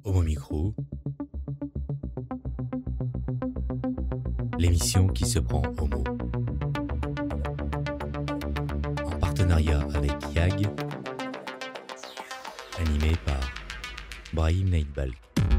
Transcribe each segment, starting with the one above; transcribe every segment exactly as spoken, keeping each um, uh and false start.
Homo Micro, l'émission qui se prend au mot. En partenariat avec Yag, animé par Brahim Naidbal.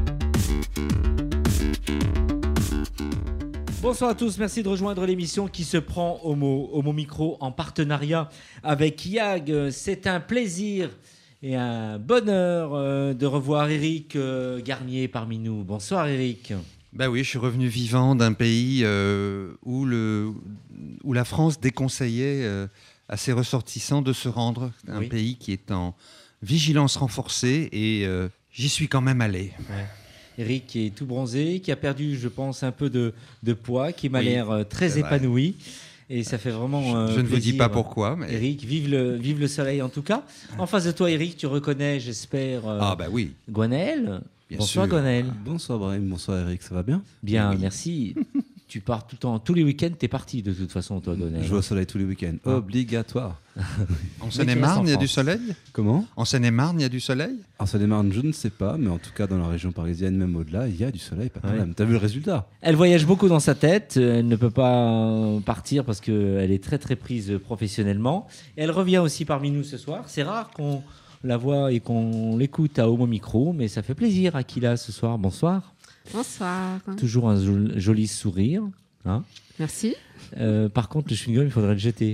Bonsoir à tous, merci de rejoindre l'émission qui se prend au mot, Homo Micro en partenariat avec Yag. C'est un plaisir et un bonheur euh, de revoir Eric euh, Garnier parmi nous. Bonsoir Eric. Ben oui, je suis revenu vivant d'un pays euh, où, le, où la France déconseillait euh, à ses ressortissants de se rendre. Un Oui. pays qui est en vigilance renforcée et euh, j'y suis quand même allé. Ouais. Eric qui est tout bronzé, qui a perdu, je pense, un peu de, de poids, qui m'a Oui, l'air euh, très c'est vrai. épanoui. Et ça fait vraiment euh, Je ne vous dis plaisir. pas pourquoi, mais... Eric, vive le, vive le soleil en tout cas. En face de toi, Eric, tu reconnais, j'espère, euh, Ah ben oui, Gwenaël. bien Bonsoir sûr. Gwenaël. Bonsoir Brahim, bonsoir Eric, ça va bien? Bien, Oui. merci. Tu pars tout le temps, tous les week-ends, t'es parti de toute façon, toi, Gwenaël. Je vais au soleil tous les week-ends, Ah. obligatoire. En Seine-et-Marne, il y a du soleil Comment? En Seine-et-Marne, il y a du soleil En Seine-et-Marne, je ne sais pas, mais en tout cas dans la région parisienne, même au-delà, il y a du soleil, pas de Ouais. problème. T'as vu le résultat? Elle voyage beaucoup dans sa tête, elle ne peut pas partir parce qu'elle est très très prise professionnellement. Et elle revient aussi parmi nous ce soir. C'est rare qu'on la voit et qu'on l'écoute à Homo Micro, mais ça fait plaisir à qui là ce soir. Bonsoir. Bonsoir. Toujours un jol- joli sourire. Hein. Merci. Euh, par contre, le chewing-gum, il faudrait le jeter.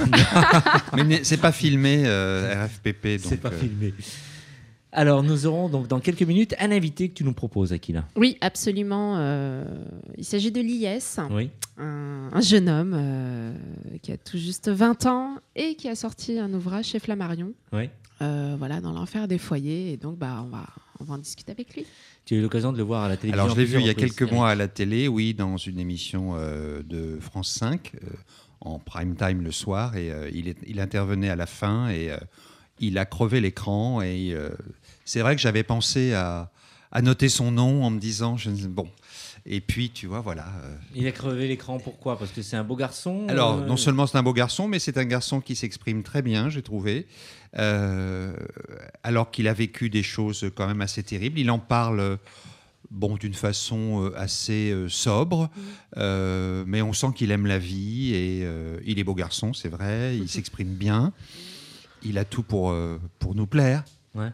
Mais n'est- c'est pas filmé, euh, R F P P. Donc, C'est pas euh, filmé. Alors, nous aurons donc dans quelques minutes un invité que tu nous proposes, Akila. Oui, absolument. euh, il s'agit de l'I S, Oui. un, un jeune homme euh, qui a tout juste vingt ans et qui a sorti un ouvrage chez Flammarion, Oui. euh, voilà, dans l'enfer des foyers. Et donc, bah, on va, on va en discuter avec lui. Tu as eu l'occasion de le voir à la télévision. Alors je l'ai vu il y a plusieurs quelques reprises. mois à la télé, oui, dans une émission euh, de France cinq, euh, en prime time le soir, et euh, il, est, il intervenait à la fin, et euh, il a crevé l'écran, et euh, c'est vrai que j'avais pensé à, à noter son nom en me disant, je, ne- bon, et puis tu vois, voilà. euh, Il a crevé l'écran, pourquoi? Parce que c'est un beau garçon. Alors, euh, non seulement c'est un beau garçon, mais c'est un garçon qui s'exprime très bien, j'ai trouvé, euh, alors qu'il a vécu des choses quand même assez terribles. Il en parle, euh, bon, d'une façon euh, assez euh, sobre, euh, mais on sent qu'il aime la vie et euh, il est beau garçon, c'est vrai. Il s'exprime bien. Il a tout pour euh, pour nous plaire. Ouais.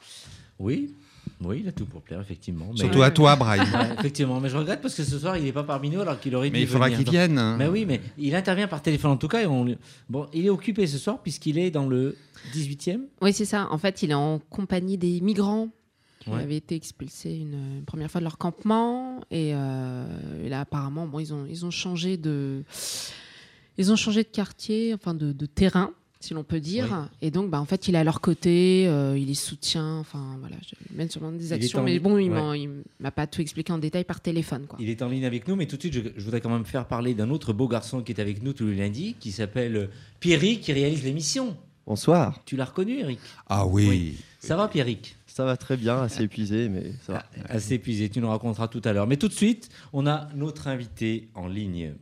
Oui. Oui, il a tout pour plaire, effectivement. Mais- Surtout à toi, Brahim. Ouais, effectivement, mais je regrette parce que ce soir, il n'est pas parmi nous alors qu'il aurait dû Mais il faudra venir. qu'il Donc- vienne. hein. Mais oui, mais il intervient par téléphone en tout cas. Et on... lui- Bon, il est occupé ce soir puisqu'il est dans le dix-huitième. Oui, c'est ça. En fait, il est en compagnie des migrants qui Ouais. avaient été expulsés une, une première fois de leur campement. Et, euh, et là, apparemment, bon, ils ont, ils ont changé de, ils ont changé de quartier, enfin de, de terrain, si l'on peut dire. Oui. Et donc, bah, en fait, il est à leur côté, euh, il les soutient. Enfin, voilà, je mène sûrement des Il est actions. en Mais ligne. bon, il Ouais. m'en- il m'a pas tout expliqué en détail par téléphone, quoi. Il est en ligne avec nous, mais tout de suite, je, je voudrais quand même faire parler d'un autre beau garçon qui est avec nous tous les lundis, qui s'appelle Pierrick, qui réalise l'émission. Bonsoir, Tu l'as reconnu, Eric? Ah oui. Oui. Ça va, Pierrick? ça va très bien, assez épuisé, mais ça va. Assez épuisé, tu nous raconteras tout à l'heure. Mais tout de suite, on a notre invité en ligne.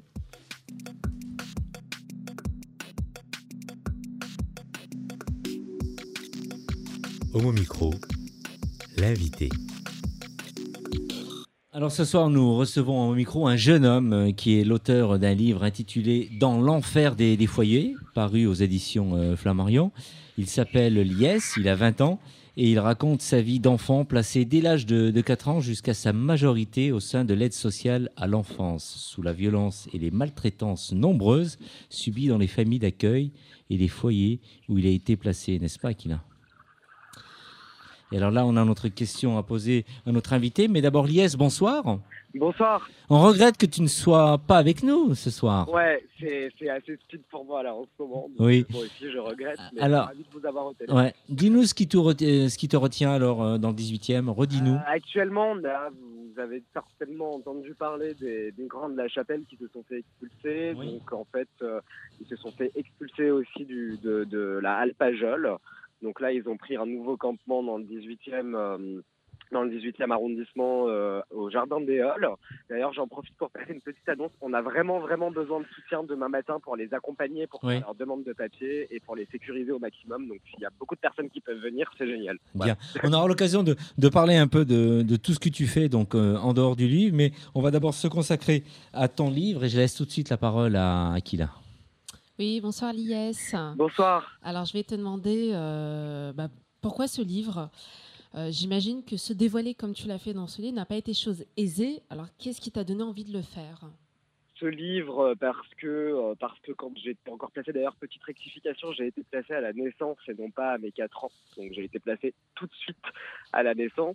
Homo Micro, l'invité. Alors ce soir, nous recevons au micro un jeune homme euh, qui est l'auteur d'un livre intitulé « Dans l'enfer des, des foyers », paru aux éditions euh, Flammarion. Il s'appelle Lies, il a vingt ans et il raconte sa vie d'enfant placé dès l'âge de, de quatre ans jusqu'à sa majorité au sein de l'aide sociale à l'enfance, sous la violence et les maltraitances nombreuses subies dans les familles d'accueil et les foyers où il a été placé, n'est-ce pas, Akila? Et alors là, on a notre question à poser à notre invité. Mais d'abord, Lies, bonsoir. Bonsoir. On regrette que tu ne sois pas avec nous ce soir. Ouais, c'est c'est assez speed pour moi là en ce moment. Donc, Oui. Moi aussi, je regrette. Mais Alors- ravi de vous avoir au téléphone. Ouais. Dis-nous ce qui te, ret- euh, ce qui te retient alors euh, dans le dix-huitième. Redis-nous. Euh, actuellement, là, vous avez certainement entendu parler des, des grands de la chapelle qui se sont fait expulser. Oui. Donc en fait, euh, ils se sont fait expulser aussi du, de, de la Alpajol. Donc là, ils ont pris un nouveau campement dans le dix-huitième euh, dans le dix-huitième arrondissement, euh, au Jardin des Halles. D'ailleurs, j'en profite pour passer une petite annonce. On a vraiment, vraiment besoin de soutien demain matin pour les accompagner, pour Oui. faire leur demande de papier et pour les sécuriser au maximum. Donc, il y a beaucoup de personnes qui peuvent venir, c'est génial. Voilà. Bien. On aura l'occasion de, de parler un peu de, de tout ce que tu fais donc euh, en dehors du livre, mais on va d'abord se consacrer à ton livre et je laisse tout de suite la parole à Akila. Oui, bonsoir Lies. Bonsoir. Alors, je vais te demander euh, bah, pourquoi ce livre. Euh, J'imagine que se dévoiler comme tu l'as fait dans ce livre n'a pas été chose aisée. Alors, qu'est-ce qui t'a donné envie de le faire ? Ce livre, parce que, euh, parce que quand j'étais encore placé, d'ailleurs, petite rectification, j'ai été placé à la naissance et non pas à mes quatre ans. Donc, j'ai été placé tout de suite à la naissance.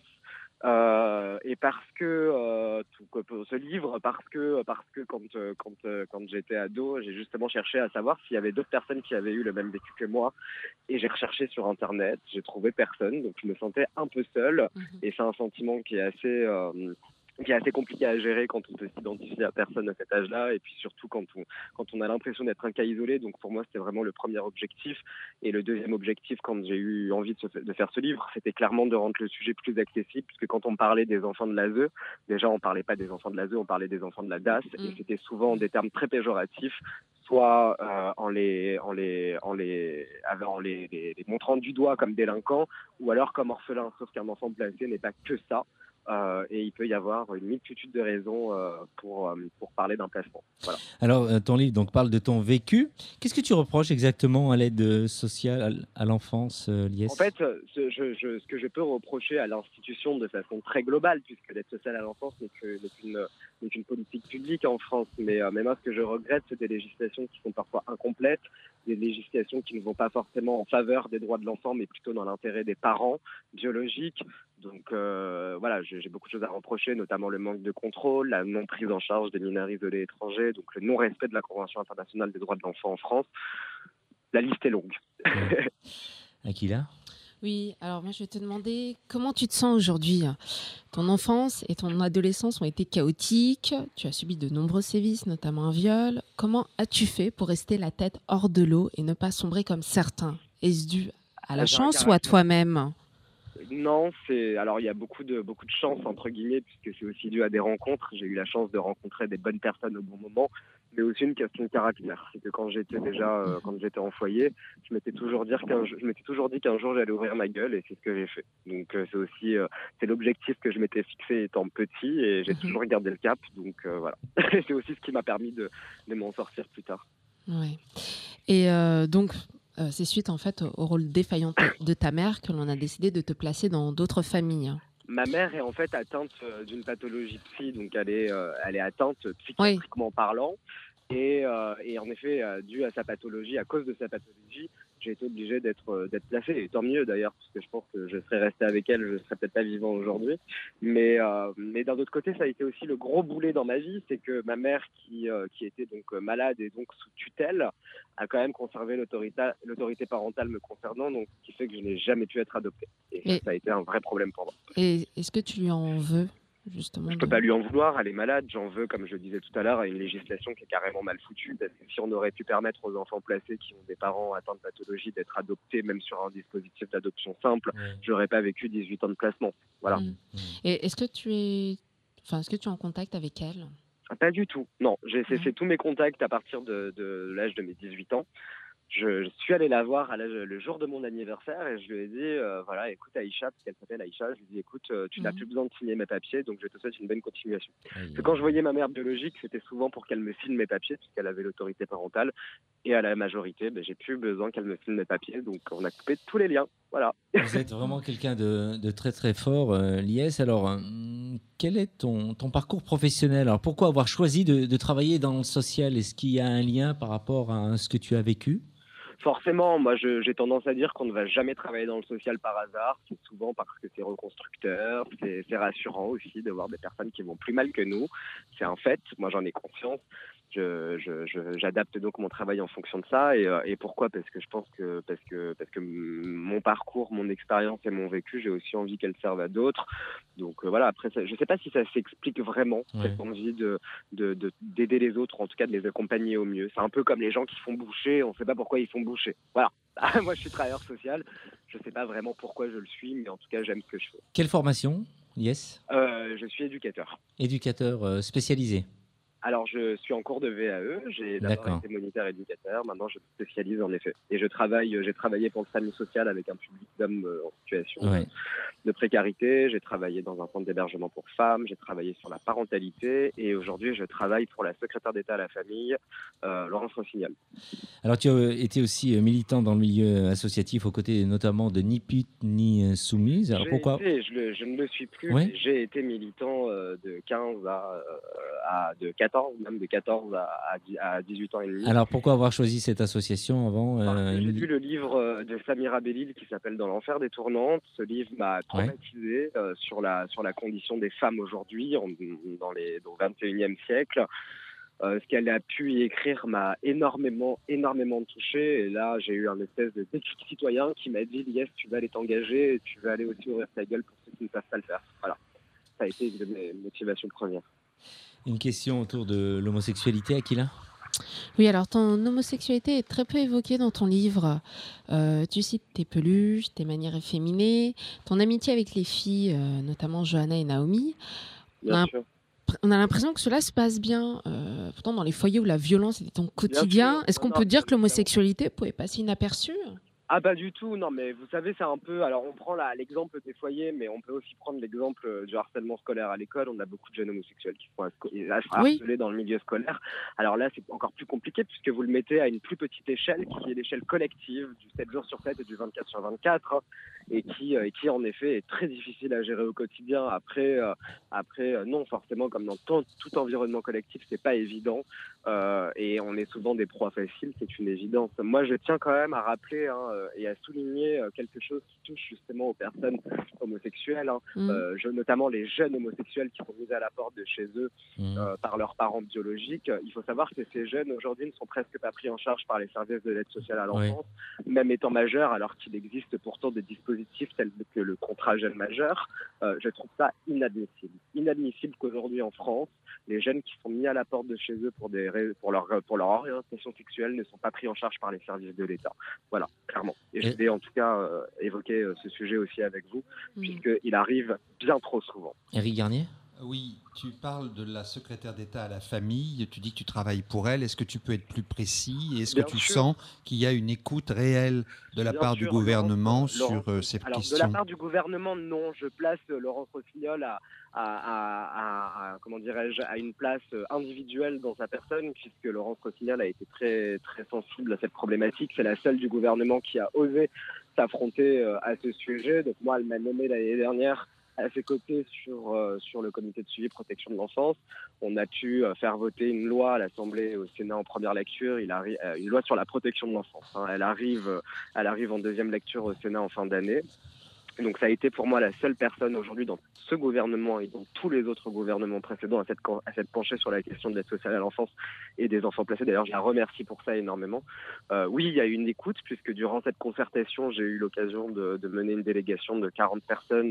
Euh, et parce que euh, tout, ce livre, parce que parce que quand euh, quand euh, quand j'étais ado, j'ai justement cherché à savoir s'il y avait d'autres personnes qui avaient eu le même vécu que moi, et j'ai recherché sur internet, j'ai trouvé personne, donc je me sentais un peu seul, Mhm. et c'est un sentiment qui est assez euh, qui est assez compliqué à gérer quand on peut s'identifier à personne à cet âge-là, et puis surtout quand on, quand on a l'impression d'être un cas isolé. Donc pour moi, c'était vraiment le premier objectif. Et le deuxième objectif, quand j'ai eu envie de, se, de faire ce livre, c'était clairement de rendre le sujet plus accessible, puisque quand on parlait des enfants de l'A S E, déjà on parlait pas des enfants de l'A S E, on parlait des enfants de la D A S, Mm. et c'était souvent des termes très péjoratifs, soit euh, en les en les en les en les, les, les montrant du doigt comme délinquants, ou alors comme orphelins. Sauf qu'un enfant placé n'est pas que ça. Euh, et il peut y avoir une multitude de raisons euh, pour, euh, pour parler d'un placement. Voilà. Alors, euh, ton livre donc, parle de ton vécu. Qu'est-ce que tu reproches exactement à l'aide sociale à l'enfance, euh, Lies ? En fait, ce, je, je, ce que je peux reprocher à l'institution de façon très globale, puisque l'aide sociale à l'enfance n'est que, n'est qu'une, n'est qu'une politique publique en France, mais, euh, mais moi, ce que je regrette, c'est des législations qui sont parfois incomplètes, des législations qui ne vont pas forcément en faveur des droits de l'enfant, mais plutôt dans l'intérêt des parents biologiques. Donc euh, voilà, j'ai, j'ai beaucoup de choses à reprocher, notamment le manque de contrôle, la non prise en charge des mineurs isolés étrangers, donc le non-respect de la Convention internationale des droits de l'enfant en France. La liste est longue. Ouais. Akila ? Oui, alors moi je vais te demander comment tu te sens aujourd'hui. Ton enfance et ton adolescence ont été chaotiques, tu as subi de nombreux sévices, notamment un viol. Comment as-tu fait pour rester la tête hors de l'eau et ne pas sombrer comme certains ? Est-ce dû à la J'ai un chance ou à caractère. toi-même ? Non, c'est alors il y a beaucoup de beaucoup de chance entre guillemets, puisque c'est aussi dû à des rencontres. J'ai eu la chance de rencontrer des bonnes personnes au bon moment, mais aussi une question de caractère. C'est que quand j'étais déjà euh, quand j'étais en foyer, je m'étais toujours dit qu'un je m'étais toujours dit qu'un jour j'allais ouvrir ma gueule, et c'est ce que j'ai fait. Donc euh, c'est aussi euh, c'est l'objectif que je m'étais fixé étant petit, et j'ai Mhm. toujours gardé le cap. Donc euh, voilà, c'est aussi ce qui m'a permis de de m'en sortir plus tard. Ouais. Et euh, donc, euh, c'est suite en fait au rôle défaillant de ta mère que l'on a décidé de te placer dans d'autres familles. Ma mère est en fait atteinte euh, d'une pathologie psy, donc elle est, euh, elle est atteinte psychiatriquement parlant. Et, euh, et en effet, euh, dû à sa pathologie, à cause de sa pathologie, j'ai été obligé d'être, euh, d'être placé. Et tant mieux d'ailleurs, parce que je pense que je serais resté avec elle, je ne serais peut-être pas vivant aujourd'hui. Mais, euh, mais d'un autre côté, ça a été aussi le gros boulet dans ma vie, c'est que ma mère, qui, euh, qui était donc euh, malade et donc sous tutelle, a quand même conservé l'autorité, l'autorité parentale me concernant, donc ce qui fait que je n'ai jamais pu être adopté. Et ça, Et- ça a été un vrai problème pour moi. Et est-ce que tu lui en veux justement Je peux de- pas lui en vouloir, elle est malade. J'en veux, comme je le disais tout à l'heure, à une législation qui est carrément mal foutue. Parce que si on aurait pu permettre aux enfants placés qui ont des parents atteints de pathologie d'être adoptés, même sur un dispositif d'adoption simple, j'aurais pas vécu dix-huit ans de placement. Voilà. Mm. Et est-ce que tu es, enfin, est-ce que tu es en contact avec elle ? Pas du tout. Non, j'ai cessé Non. tous mes contacts à partir de, de l'âge de mes dix-huit ans. Je, je suis allé la voir à l'âge, le jour de mon anniversaire, et je lui ai dit, euh, voilà, écoute Aïcha, parce qu'elle s'appelle Aïcha, je lui ai dit, écoute, euh, tu n'as Mhm. plus besoin de signer mes papiers, donc je te souhaite une bonne continuation. Aïe, Parce que quand je voyais ma mère biologique, c'était souvent pour qu'elle me signe mes papiers, puisqu'elle avait l'autorité parentale, et à la majorité, ben, j'ai plus besoin qu'elle me signe mes papiers, donc on a coupé tous les liens. Voilà. Vous êtes vraiment quelqu'un de, de très très fort, euh, Lies. Alors, euh, quel est ton, ton parcours professionnel ? Alors, pourquoi avoir choisi de, de travailler dans le social ? Est-ce qu'il y a un lien par rapport à ce que tu as vécu ? Forcément, moi je, j'ai tendance à dire qu'on ne va jamais travailler dans le social par hasard. C'est souvent parce que c'est reconstructeur, c'est, c'est rassurant aussi de voir des personnes qui vont plus mal que nous. C'est un fait, moi j'en ai conscience. Je, je, je, j'adapte donc mon travail en fonction de ça. Et, euh, et pourquoi ? Parce que je pense que parce que parce que mon parcours, mon expérience et mon vécu, j'ai aussi envie qu'elles servent à d'autres. Donc euh, voilà. Après, ça, je sais pas si ça s'explique vraiment, Ouais. cette envie de, de, de d'aider les autres, ou en tout cas de les accompagner au mieux. C'est un peu comme les gens qui font boucher. On sait pas pourquoi ils font boucher. Voilà. Moi, je suis travailleur social. Je sais pas vraiment pourquoi je le suis, mais en tout cas, j'aime ce que je fais. Quelle formation ? Yes. Euh, je suis éducateur. Éducateur euh, spécialisé. Alors, je suis en cours de V A E. J'ai d'abord D'accord. été moniteur éducateur. Maintenant, je me spécialise en effet. Et je travaille, j'ai travaillé pour le SAMU social avec un public d'hommes euh, en situation Ouais. de précarité. J'ai travaillé dans un centre d'hébergement pour femmes. J'ai travaillé sur la parentalité. Et aujourd'hui, je travaille pour la secrétaire d'État à la famille, euh, Laurence Rossignol. Alors, tu as été aussi militant dans le milieu associatif aux côtés notamment de Ni Pute Ni Soumise. Alors, J'ai pourquoi été, je, le- je ne le suis plus, Ouais. mais j'ai été militant euh, de quinze à, euh, à de quatorze, même de quatorze à, à dix- à dix-huit ans et demi. Alors, pourquoi avoir choisi cette association avant Parce euh, que j'ai une- lu le livre euh, de Samira Bellil qui s'appelle Dans l'enfer des tournantes. Ce livre m'a traumatisé euh, sur la sur la condition des femmes aujourd'hui, en- dans les au vingt et unième siècle. Euh, ce qu'elle a pu y écrire m'a énormément, énormément touché. Et là, j'ai eu un espèce de déclic citoyen qui m'a dit, Lies, tu vas aller t'engager et tu vas aller aussi ouvrir ta gueule pour ceux qui ne savent pas le faire. Voilà. Ça a été une de mes motivations premières. Une question autour de l'homosexualité, Aquila ? Oui, alors ton homosexualité est très peu évoquée dans ton livre. Euh, tu cites tes peluches, tes manières efféminées, ton amitié avec les filles, euh, notamment Johanna et Naomi. On Bien a, sûr. on a l'impression que cela se passe bien. Euh, pourtant, dans les foyers où la violence était ton quotidien, sûr. est-ce qu'on Non, peut non, dire que évidemment. l'homosexualité pouvait passer inaperçue ? Ah bah du tout, non mais vous savez c'est un peu, alors on prend là l'exemple des foyers mais on peut aussi prendre l'exemple euh, du harcèlement scolaire à l'école. On a beaucoup de jeunes homosexuels qui sont harcelés Oui. dans le milieu scolaire. Alors là c'est encore plus compliqué puisque vous le mettez à une plus petite échelle qui est l'échelle collective du sept jours sur sept et du vingt-quatre sur vingt-quatre hein, et qui, euh, et qui en effet est très difficile à gérer au quotidien. Après, euh, après euh, non forcément comme dans tout, tout environnement collectif c'est pas évident euh, et on est souvent des proies faciles, c'est une évidence. Moi je tiens quand même à rappeler hein, et à souligner quelque chose qui touche justement aux personnes homosexuelles, hein. Mmh. euh, je, notamment les jeunes homosexuels qui sont mis à la porte de chez eux Mmh. euh, par leurs parents biologiques. Il faut savoir que ces jeunes aujourd'hui ne sont presque pas pris en charge par les services de l'aide sociale à l'enfance, ouais. Même étant majeurs, alors qu'il existe pourtant des dispositifs tels que le contrat jeune majeur. Euh, je trouve ça inadmissible. Inadmissible qu'aujourd'hui en France, les jeunes qui sont mis à la porte de chez eux pour, des, pour, leur, pour leur orientation sexuelle ne sont pas pris en charge par les services de l'État. Voilà, clairement. Et je voulais en tout cas euh, évoquer euh, ce sujet aussi avec vous, mmh. puisqu'il arrive bien trop souvent. Éric Garnier ? Oui, tu parles de la secrétaire d'État à la famille, tu dis que tu travailles pour elle. Est-ce que tu peux être plus précis ? Est-ce que tu sûr. sens qu'il y a une écoute réelle de la bien part sûr, du gouvernement Laurence, sur Laurence, euh, ces alors, questions ? De la part du gouvernement, non. Je place euh, Laurence Rossignol à, à, à, à, à, comment dirais-je, à une place individuelle dans sa personne, puisque Laurence Rossignol a été très, très sensible à cette problématique. C'est la seule du gouvernement qui a osé s'affronter euh, à ce sujet. Donc moi, elle m'a nommé l'année dernière à ses côtés sur, euh, sur le comité de suivi protection de l'enfance. On a pu euh, faire voter une loi à l'Assemblée et au Sénat en première lecture, il arri- euh, une loi sur la protection de l'enfance. Hein. Elle, arrive, euh, elle arrive en deuxième lecture au Sénat en fin d'année. Donc ça a été pour moi la seule personne aujourd'hui dans ce gouvernement et dans tous les autres gouvernements précédents à s'être, à s'être penchée sur la question de l'aide sociale à l'enfance et des enfants placés. D'ailleurs, je la remercie pour ça énormément. Euh, oui, il y a eu une écoute puisque durant cette concertation, j'ai eu l'occasion de, de mener une délégation de quarante personnes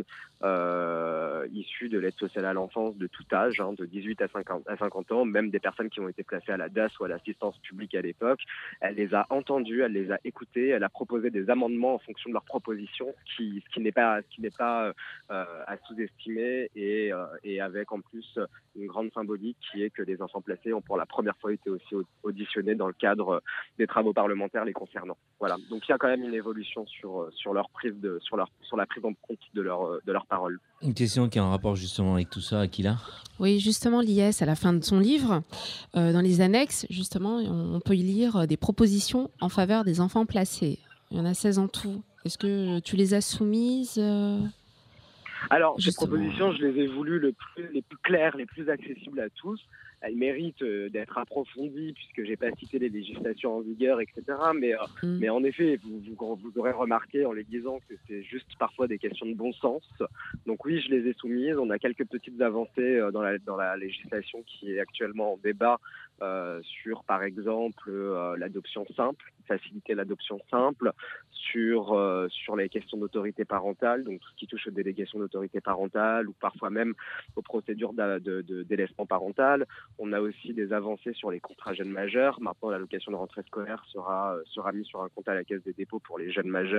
euh, issues de l'aide sociale à l'enfance de tout âge, hein, de dix-huit à cinquante ans, même des personnes qui ont été placées à la D A S ou à l'assistance publique à l'époque. Elle les a entendues, elle les a écoutées, elle a proposé des amendements en fonction de leurs propositions, ce qui, ce qui n'est pas, ce qui n'est pas euh, à sous-estimer et, euh, et avec en plus une grande symbolique qui est que les enfants placés ont pour la première fois été aussi auditionnés dans le cadre des travaux parlementaires les concernant. Voilà. Donc il y a quand même une évolution sur, sur leur prise de, sur leur, sur la prise en compte de leur, de leurs paroles. Une question qui a un rapport justement avec tout ça, Aquila ? Oui, justement, Lies, à la fin de son livre, euh, dans les annexes, justement, on, on peut y lire des propositions en faveur des enfants placés. Il y en a seize en tout. Est-ce que tu les as soumises euh, Alors, justement. Ces propositions, je les ai voulues le plus, les plus claires, les plus accessibles à tous. Elles méritent euh, d'être approfondies puisque j'ai pas cité les législations en vigueur, et cetera. Mais, euh, mmh. mais en effet, vous, vous, vous aurez remarqué en les disant que c'est juste parfois des questions de bon sens. Donc oui, je les ai soumises. On a quelques petites avancées euh, dans, la, dans la législation qui est actuellement en débat euh, sur, par exemple, euh, l'adoption simple, faciliter l'adoption simple, sur, euh, sur les questions d'autorité parentale, donc tout ce qui touche aux délégations d'autorité parentale ou parfois même aux procédures de, de, de délaissement parental. On a aussi des avancées sur les contrats jeunes majeurs. Maintenant, l'allocation de rentrée scolaire sera, sera mise sur un compte à la Caisse des dépôts pour les jeunes majeurs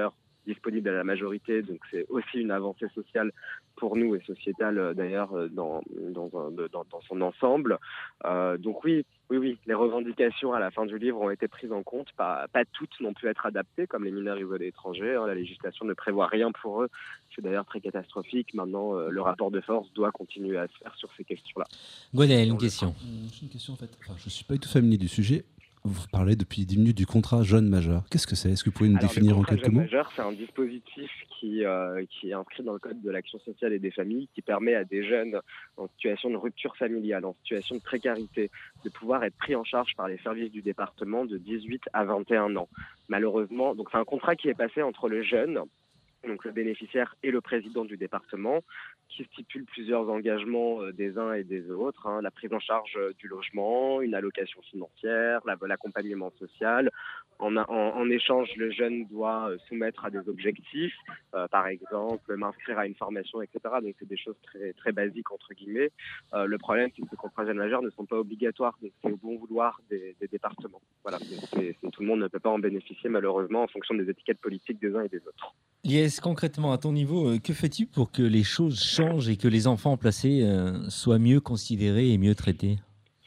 disponible à la majorité, donc c'est aussi une avancée sociale pour nous et sociétale d'ailleurs dans, dans, dans, dans son ensemble. Euh, donc oui, oui, oui, les revendications à la fin du livre ont été prises en compte, pas, pas toutes n'ont pu être adaptées, comme les mineurs isolés étrangers, hein, la législation ne prévoit rien pour eux, c'est d'ailleurs très catastrophique. Maintenant, euh, le rapport de force doit continuer à se faire sur ces questions-là. Gwenaël, une question. Euh, J'ai une question en fait. Enfin, je ne suis pas du tout familier du sujet. Vous parlez depuis dix minutes du contrat jeune majeur. Qu'est-ce que c'est? Est-ce que vous pouvez nous Alors, définir le en contrat quelques jeune mots? majeur, c'est un dispositif qui, euh, qui est inscrit dans le Code de l'action sociale et des familles, qui permet à des jeunes en situation de rupture familiale, en situation de précarité, de pouvoir être pris en charge par les services du département de dix-huit à vingt et un ans. Malheureusement, donc c'est un contrat qui est passé entre le jeune, donc le bénéficiaire, et le président du département, qui stipule plusieurs engagements euh, des uns et des autres, hein, la prise en charge euh, du logement, une allocation financière, la, l'accompagnement social. En, en, en échange, le jeune doit euh, soumettre à des objectifs, euh, par exemple m'inscrire à une formation, et cetera. Donc c'est des choses très, très basiques, entre guillemets. Euh, le problème, c'est que ces contrats jeunes majeurs ne sont pas obligatoires, donc c'est au bon vouloir des, des départements. Voilà, c'est, c'est, tout le monde ne peut pas en bénéficier, malheureusement, en fonction des étiquettes politiques des uns et des autres. Lies, concrètement, à ton niveau, euh, que fais-tu pour que les choses changent et que les enfants placés euh, soient mieux considérés et mieux traités?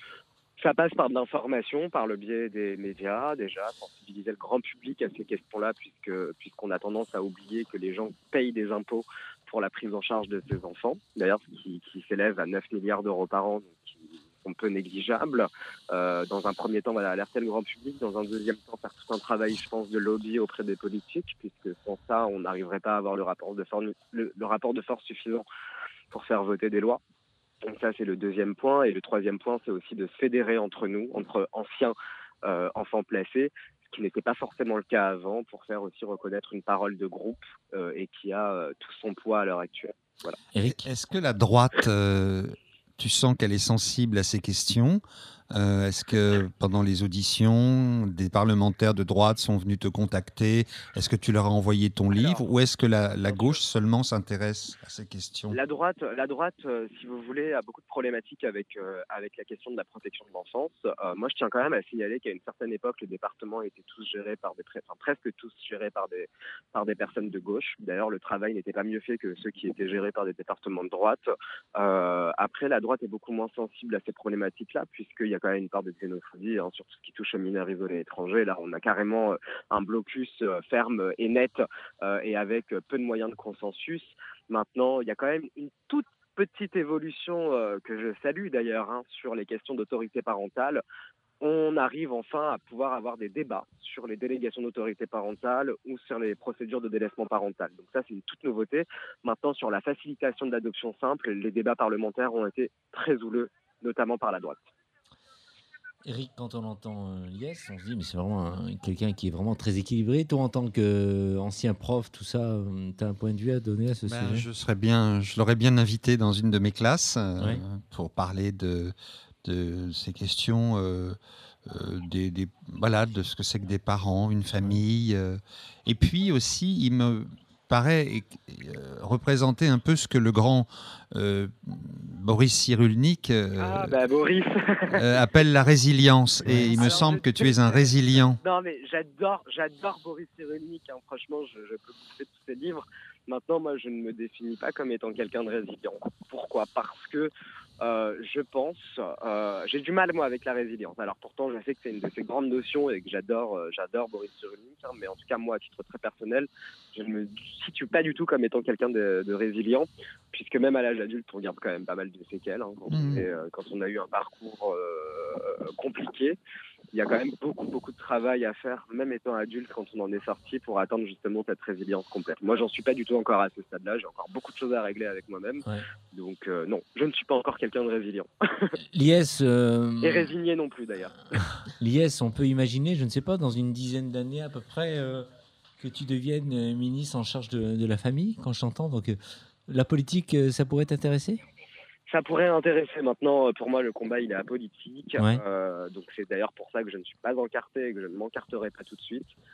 Ça passe par de l'information, par le biais des médias, déjà, sensibiliser le grand public à ces questions-là, puisque, puisqu'on a tendance à oublier que les gens payent des impôts pour la prise en charge de ces enfants, d'ailleurs, qui, qui s'élève à neuf milliards d'euros par an, donc qui sont peu négligeables. Euh, dans un premier temps, voilà, alerter le grand public, dans un deuxième temps, faire tout un travail, je pense, de lobby auprès des politiques, puisque sans ça, on n'arriverait pas à avoir le rapport de force, le, le rapport de force suffisant pour faire voter des lois. Donc ça, c'est le deuxième point. Et le troisième point, c'est aussi de se fédérer entre nous, entre anciens euh, enfants placés, ce qui n'était pas forcément le cas avant, pour faire aussi reconnaître une parole de groupe euh, et qui a euh, tout son poids à l'heure actuelle. Voilà. Éric ? Est-ce que la droite, euh, tu sens qu'elle est sensible à ces questions ? Euh, est-ce que pendant les auditions, des parlementaires de droite sont venus te contacter? Est-ce que tu leur as envoyé ton livre? Alors, ou est-ce que la, la gauche seulement s'intéresse à ces questions? La droite, la droite euh, si vous voulez, a beaucoup de problématiques avec, euh, avec la question de la protection de l'enfance. Euh, moi, je tiens quand même à signaler qu'à une certaine époque, les départements étaient tous gérés par des, enfin, presque tous gérés par des, par des personnes de gauche. D'ailleurs, le travail n'était pas mieux fait que ceux qui étaient gérés par des départements de droite. Euh, après, la droite est beaucoup moins sensible à ces problématiques-là, puisqu'il y a quand même une part de xénophobie, hein, sur tout ce qui touche aux mineurs isolés étrangers. Là, on a carrément euh, un blocus euh, ferme et net euh, et avec euh, peu de moyens de consensus. Maintenant, il y a quand même une toute petite évolution euh, que je salue d'ailleurs hein, sur les questions d'autorité parentale. On arrive enfin à pouvoir avoir des débats sur les délégations d'autorité parentale ou sur les procédures de délaissement parental. Donc ça, c'est une toute nouveauté. Maintenant, sur la facilitation de l'adoption simple, les débats parlementaires ont été très houleux, notamment par la droite. Éric, quand on entend euh, Lies, on se dit mais c'est vraiment un, quelqu'un qui est vraiment très équilibré. Toi, en tant qu'ancien prof, tout ça, euh, tu as un point de vue à donner à ce Ben, sujet? je serais bien, je l'aurais bien invité dans une de mes classes euh, Ouais. pour parler de, de ces questions, euh, euh, des, des, voilà, de ce que c'est que des parents, une famille. Euh, et puis aussi, il me paraît euh, représenter un peu ce que le grand euh, Boris Cyrulnik euh, Ah, bah Boris euh, appelle la résilience. Et il me Alors, semble je- que tu es un résilient. Non, mais j'adore, j'adore Boris Cyrulnik. Hein. Franchement, je, je peux pousser tous ses livres. Maintenant, moi, je ne me définis pas comme étant quelqu'un de résilient. Pourquoi? Parce que euh, je pense, euh, j'ai du mal moi avec la résilience. Alors pourtant, je sais que c'est une de ces grandes notions et que j'adore, euh, j'adore Boris Cyrulnik. Hein, mais en tout cas, moi, à titre très personnel, je ne me situe pas du tout comme étant quelqu'un de, de résilient, puisque même à l'âge adulte, on garde quand même pas mal de séquelles. Hein, quand, Mmh. on est, euh, quand on a eu un parcours euh, compliqué. Il y a quand même beaucoup, beaucoup de travail à faire, même étant adulte, quand on en est sorti, pour atteindre justement cette résilience complète. Moi, j'en suis pas du tout encore à ce stade-là. J'ai encore beaucoup de choses à régler avec moi-même. Ouais. Donc, euh, non, je ne suis pas encore quelqu'un de résilient. Lies, euh, Et résigné non plus, d'ailleurs. Lies, on peut imaginer, je ne sais pas, dans une dizaine d'années à peu près, euh, que tu deviennes euh, ministre en charge de, de la famille, quand je t'entends. Donc, euh, la politique, euh, ça pourrait t'intéresser? Ça pourrait intéresser. Maintenant, pour moi, le combat, il est apolitique. Ouais. Euh, donc, c'est d'ailleurs pour ça que je ne suis pas encarté et que je ne m'encarterai pas tout de suite.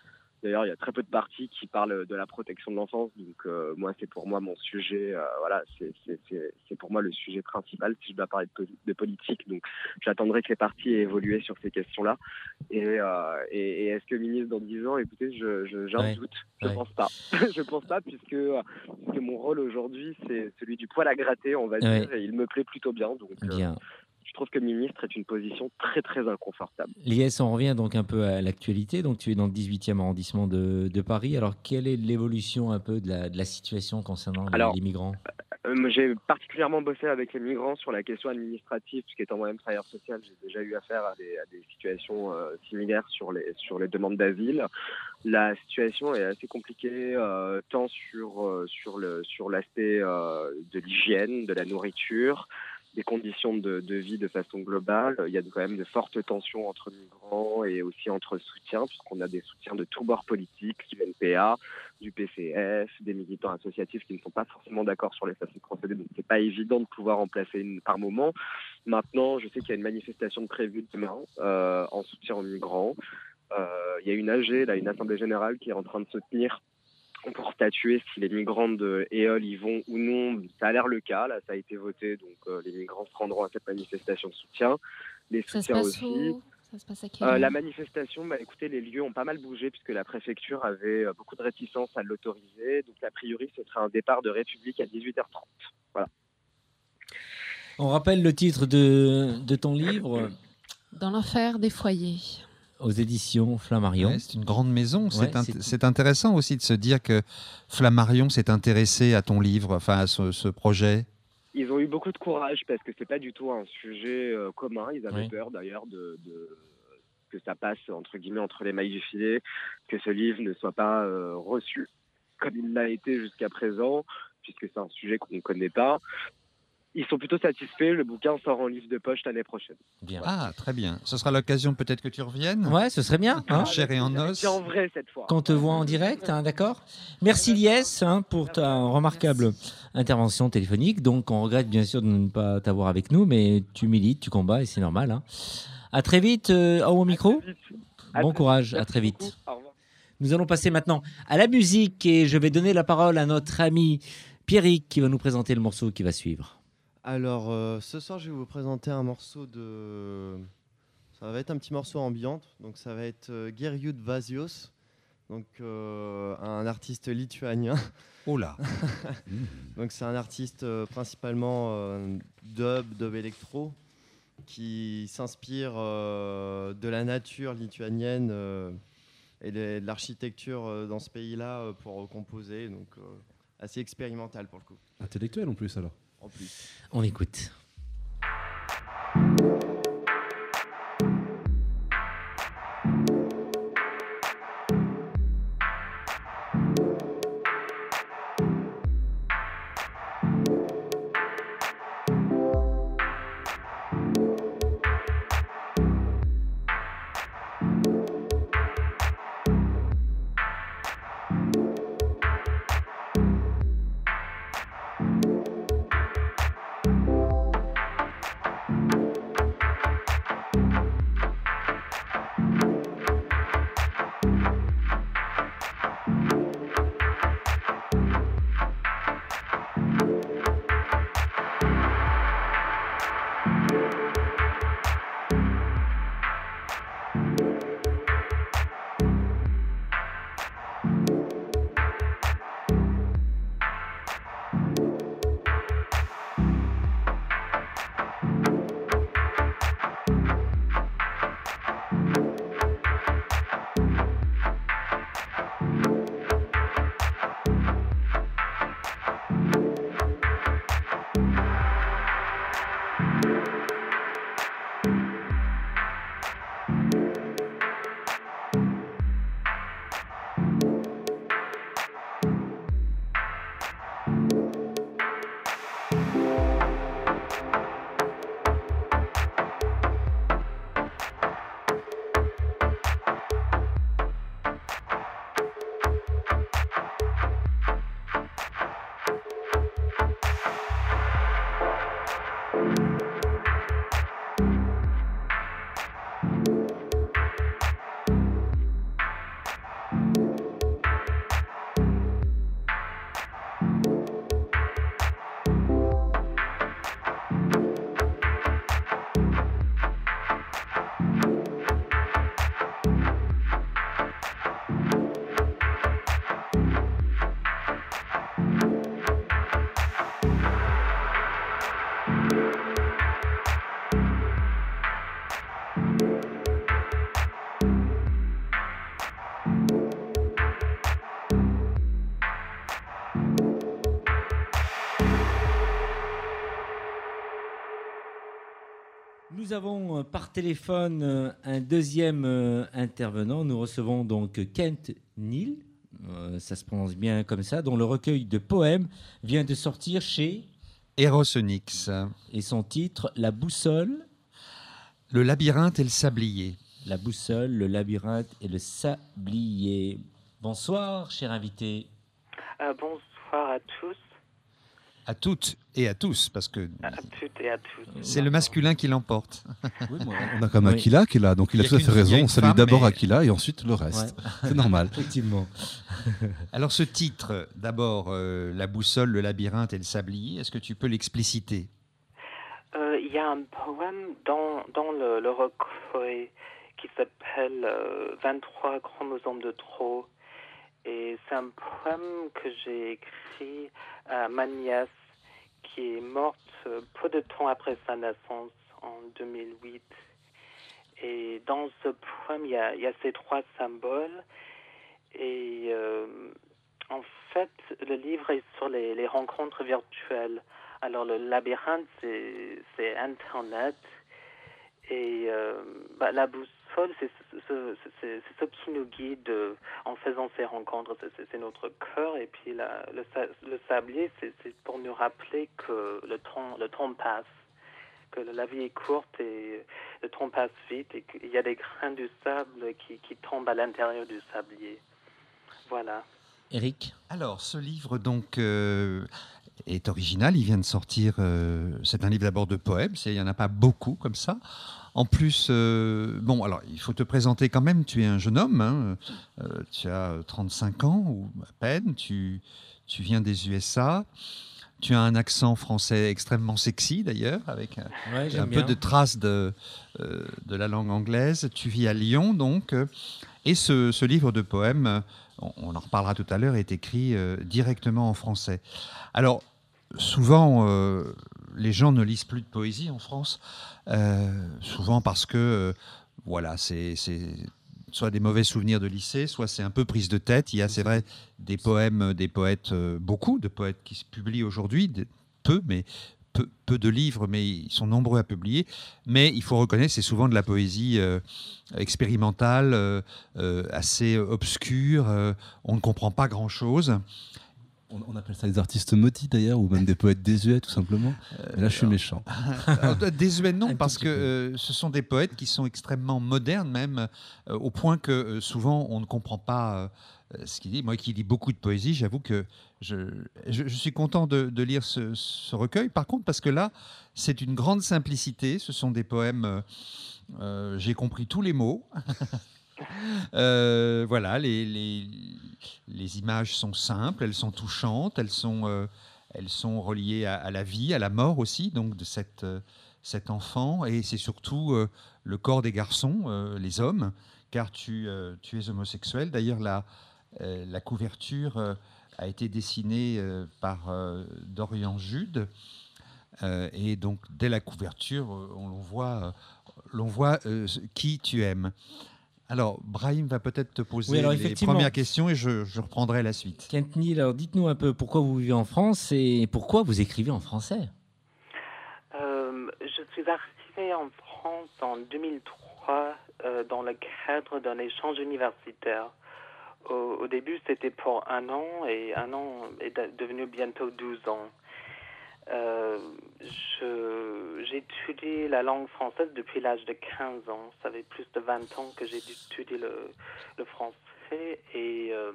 D'ailleurs, il y a très peu de partis qui parlent de la protection de l'enfance. Donc, euh, moi, c'est pour moi mon sujet. Euh, voilà, c'est, c'est, c'est, c'est pour moi le sujet principal si je dois parler de, de politique. Donc, j'attendrai que les partis aient évolué sur ces questions-là. Et, euh, et, et est-ce que ministre dans dix ans, écoutez, je, je, j'ai un Ouais. doute. Je Ouais. pense pas. je pense pas, puisque, puisque mon rôle aujourd'hui, c'est celui du poil à gratter, on va dire. Ouais. Et il me plaît plutôt bien. Donc, euh, Bien. je trouve que ministre est une position très, très inconfortable. Lies, on revient donc un peu à l'actualité. Donc, tu es dans le dix-huitième arrondissement de, de Paris. Alors, quelle est l'évolution un peu de la, de la situation concernant les, Alors, les migrants ? Euh, j'ai particulièrement bossé avec les migrants sur la question administrative, puisqu'étant moi-même travailleur social, j'ai déjà eu affaire à des, à des situations euh, similaires sur les, sur les demandes d'asile. La situation est assez compliquée, euh, tant sur, euh, sur, le, sur l'aspect euh, de l'hygiène, de la nourriture, des conditions de, de vie de façon globale. Il y a quand même de fortes tensions entre migrants et aussi entre soutiens, puisqu'on a des soutiens de tous bords politiques, du N P A, du P C F, des militants associatifs qui ne sont pas forcément d'accord sur les façons de procéder. Donc c'est pas évident de pouvoir en placer une par moment. Maintenant, je sais qu'il y a une manifestation prévue demain euh, en soutien aux migrants. Euh, il y a une A G, là, une assemblée générale qui est en train de se tenir pour statuer si les migrants de Éole y vont ou non. Ça a l'air le cas, là, ça a été voté, donc euh, les migrants se rendront à cette manifestation de soutien. Les Ça se soutiens passe aussi. où ? Ça se passe à quelle Euh, heure la manifestation, bah, écoutez, les lieux ont pas mal bougé puisque la préfecture avait euh, beaucoup de réticence à l'autoriser. Donc, a priori, ce sera un départ de République à dix-huit heures trente. Voilà. On rappelle le titre de, de ton livre Dans l'enfer des foyers. aux éditions Flammarion. Ouais, c'est une grande maison. c'est, Ouais, int- c'est- c'est intéressant aussi de se dire que Flammarion s'est intéressé à ton livre, enfin à ce, ce projet. Ils ont eu beaucoup de courage parce que c'est pas du tout un sujet euh, commun. Ils avaient Oui. peur d'ailleurs de, de que ça passe entre guillemets entre les mailles du filet, que ce livre ne soit pas euh, reçu comme il l'a été jusqu'à présent, puisque c'est un sujet qu'on ne connaît pas. Ils sont plutôt satisfaits. Le bouquin sort en livre de poche l'année prochaine. Bien. Ah, très bien. Ce sera l'occasion peut-être que tu reviennes. Ouais, ce serait bien. Hein, En chair et en os. C'est en vrai cette fois. qu'on te voit en direct, hein, d'accord ? Merci Lies hein, pour ta remarquable intervention téléphonique. Donc, on regrette bien sûr de ne pas t'avoir avec nous, mais tu milites, tu combats et c'est normal. Hein. À très vite, euh, au micro. À Bon très courage, vite. à Merci très vite. beaucoup. Au revoir. Nous allons passer maintenant à la musique et je vais donner la parole à notre ami Pierrick qui va nous présenter le morceau qui va suivre. Alors, euh, ce soir, je vais vous présenter un morceau de... Ça va être un petit morceau ambiante. Donc, ça va être euh, Gerjūd Vazios, donc euh, un artiste lituanien. Oh là. Donc, c'est un artiste euh, principalement euh, dub, dub électro, qui s'inspire euh, de la nature lituanienne euh, et de, de l'architecture euh, dans ce pays-là euh, pour composer. Donc, euh, assez expérimental pour le coup. Intellectuel en plus alors. En plus. On écoute. Thank Nous avons euh, par téléphone euh, un deuxième euh, intervenant. Nous recevons donc Kent Neal, euh, ça se prononce bien comme ça, dont le recueil de poèmes vient de sortir chez Eros Onyx. Et son titre, La boussole. Le labyrinthe et le sablier. La boussole, le labyrinthe et le sablier. Bonsoir, cher invité. Euh, bonsoir à tous. À toutes et à tous, parce que À toutes et à tous. c'est le masculin qui l'emporte. Oui, moi, on a comme Oui. Aquila qui est là, donc il a, Il y a tout à qu'une- fait il y a raison. une On salue femme, d'abord mais- Aquila et ensuite le reste. Ouais. C'est normal. Effectivement. Alors ce titre, d'abord, euh, La boussole, le labyrinthe et le sablier, est-ce que tu peux l'expliciter? Euh, Il y a un poème dans, dans le, le recueil qui s'appelle euh, vingt-trois chromosomes de trop. Et c'est un poème que j'ai écrit à ma nièce qui est morte euh, peu de temps après sa naissance en deux mille huit. Et dans ce poème, il y a, il y a ces trois symboles. Et euh, en fait, le livre est sur les, les rencontres virtuelles. Alors, le labyrinthe, c'est, c'est Internet. Et euh, bah, la boussole, c'est ce, ce, c'est, c'est ce qui nous guide euh, en faisant ces rencontres. C'est, c'est, c'est notre cœur. Et puis, la, le, sa- le sablier, c'est, c'est pour nous rappeler que le temps, le temps passe, que la vie est courte et le temps passe vite et qu'il y a des grains de sable qui, qui tombent à l'intérieur du sablier. Voilà. Eric. Alors, ce livre, donc, euh, est original. Il vient de sortir. euh, c'est un livre d'abord de poèmes. c'est- Il n'y en a pas beaucoup comme ça. En plus, euh, bon, alors, il faut te présenter quand même. Tu es un jeune homme. hein. Euh, tu as trente-cinq ans ou à peine. Tu, tu viens des U S A. Tu as un accent français extrêmement sexy, d'ailleurs, avec un, Ouais, j'aime un bien. peu de traces de, euh, de la langue anglaise. Tu vis à Lyon, donc. euh, Et ce, ce livre de poèmes, euh, on, on en reparlera tout à l'heure, est écrit euh, directement en français. Alors, souvent, euh, les gens ne lisent plus de poésie en France, euh, souvent parce que, euh, voilà, c'est c'est soit des mauvais souvenirs de lycée, soit c'est un peu prise de tête. Il y a, c'est vrai, des poèmes, des poètes, euh, beaucoup de poètes qui se publient aujourd'hui, des- peu, mais peu, peu de livres, mais ils sont nombreux à publier. Mais il faut reconnaître, c'est souvent de la poésie euh, expérimentale, euh, euh, assez obscure. euh, on ne comprend pas grand-chose. On, on appelle ça les artistes maudits d'ailleurs, ou même des poètes désuets tout simplement. Et là, je suis méchant. Alors, désuet, non, Un parce tout que petit peu. euh, ce sont des poètes qui sont extrêmement modernes, même, euh, au point que euh, souvent on ne comprend pas euh, ce qu'il dit. Moi qui lis beaucoup de poésie, j'avoue que je, je, je suis content de, de lire ce, ce recueil. Par contre, parce que là, c'est une grande simplicité. Ce sont des poèmes. euh, euh, j'ai compris tous les mots. Euh, voilà, les, les, les images sont simples, elles sont touchantes, elles sont, euh, elles sont reliées à, à la vie, à la mort aussi, donc de cette, euh, cet enfant. Et c'est surtout euh, le corps des garçons, euh, les hommes, car tu, euh, tu es homosexuel. D'ailleurs, la, euh, la couverture euh, a été dessinée euh, par euh, Dorian Jude. Euh, et donc, dès la couverture, euh, on l'on voit, euh, l'on voit euh, qui tu aimes. Alors, Brahim va peut-être te poser Oui, alors, les effectivement. premières questions et je, je reprendrai la suite. Kent Neal, alors dites-nous un peu pourquoi vous vivez en France et pourquoi vous écrivez en français. Euh, je suis arrivée en France en deux mille trois euh, dans le cadre d'un échange universitaire. Au, au début, c'était pour un an et un an est de- devenu bientôt douze ans. Euh, je, j'ai étudié la langue française depuis l'âge de quinze ans. Ça fait plus de vingt ans que j'ai étudié le, le français et euh,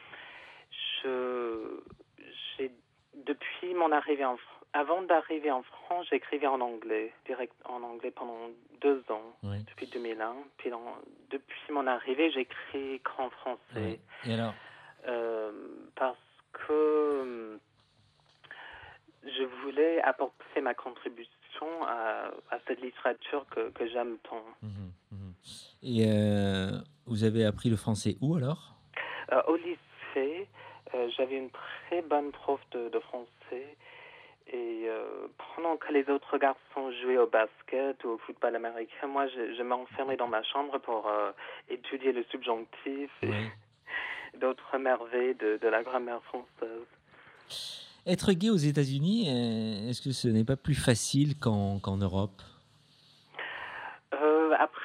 je, j'ai, depuis mon arrivée en France, avant d'arriver en France, j'écrivais en anglais, direct en anglais pendant deux ans, Oui. depuis deux mille un. Puis dans- depuis mon arrivée, j'écris qu'en français. Et alors, Euh, parce que euh, je voulais apporter ma contribution à, à cette littérature que, que j'aime tant. mhm, mhm. Et euh, vous avez appris le français où alors? Euh, au lycée, euh, j'avais une très bonne prof de, de français et euh, pendant que les autres garçons jouaient au basket ou au football américain, moi je, je m'enfermais dans ma chambre pour euh, étudier le subjonctif et Oui. d'autres merveilles de, de la grammaire française. Être gay aux États-Unis, euh, est-ce que ce n'est pas plus facile qu'en, qu'en Europe?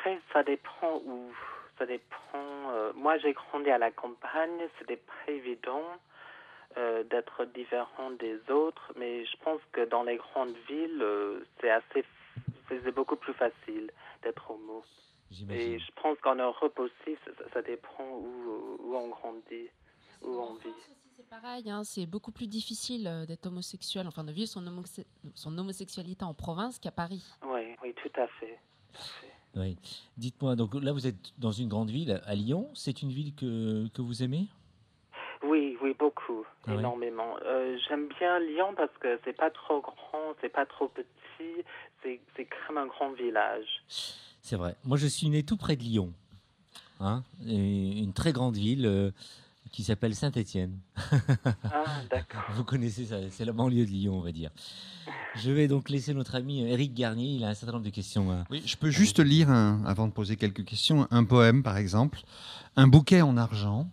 dirais ça dépend où. Ça dépend. euh, moi, j'ai grandi à la campagne. C'était pas évident euh, d'être différent des autres, mais je pense que dans les grandes villes, euh, c'est assez, c'est c'est beaucoup plus facile d'être homo. J'imagine. Et je pense qu'en Europe aussi, ça, ça dépend où, où on grandit, où on vit. C'est pareil, hein, c'est beaucoup plus difficile euh, d'être homosexuel, enfin de vivre son, homose- son homosexualité en province qu'à Paris. Oui, oui, tout à fait. Tout à fait. Oui. Dites-moi, donc là vous êtes dans une grande ville, à Lyon. C'est une ville que, que vous aimez? Oui, oui, beaucoup, Ah ouais. énormément. Euh, j'aime bien Lyon parce que c'est pas trop grand, c'est pas trop petit, c'est c'est comme un grand village. C'est vrai. Moi, je suis né tout près de Lyon, hein, et une très grande ville euh, qui s'appelle Saint-Étienne. Ah, d'accord. Vous connaissez ça, c'est la banlieue de Lyon, on va dire. Je vais donc laisser notre ami Éric Garnier. Il a un certain nombre de questions. À... Oui, je peux juste lire, un, avant de poser quelques questions, un poème, par exemple. Un bouquet en argent.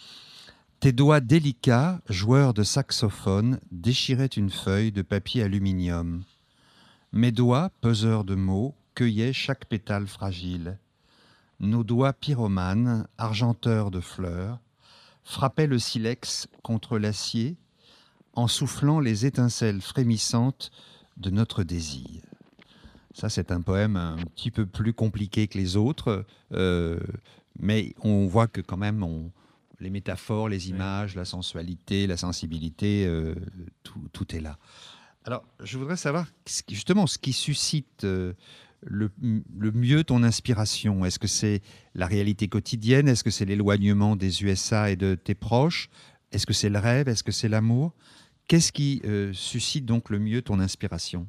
Tes doigts délicats, joueurs de saxophone, déchiraient une feuille de papier aluminium. Mes doigts, peseurs de mots, cueillaient chaque pétale fragile. Nos doigts pyromanes, argenteurs de fleurs, frappaient le silex contre l'acier en soufflant les étincelles frémissantes de notre désir. Ça, c'est un poème un petit peu plus compliqué que les autres, euh, mais on voit que quand même, on, les métaphores, les images, la sensualité, la sensibilité, euh, tout, tout est là. Alors, je voudrais savoir justement ce qui suscite euh, le, le mieux ton inspiration. Est-ce que c'est la réalité quotidienne? Est-ce que c'est l'éloignement des U S A et de tes proches? Est-ce que c'est le rêve? Est-ce que c'est l'amour? Qu'est-ce qui euh, suscite donc le mieux ton inspiration?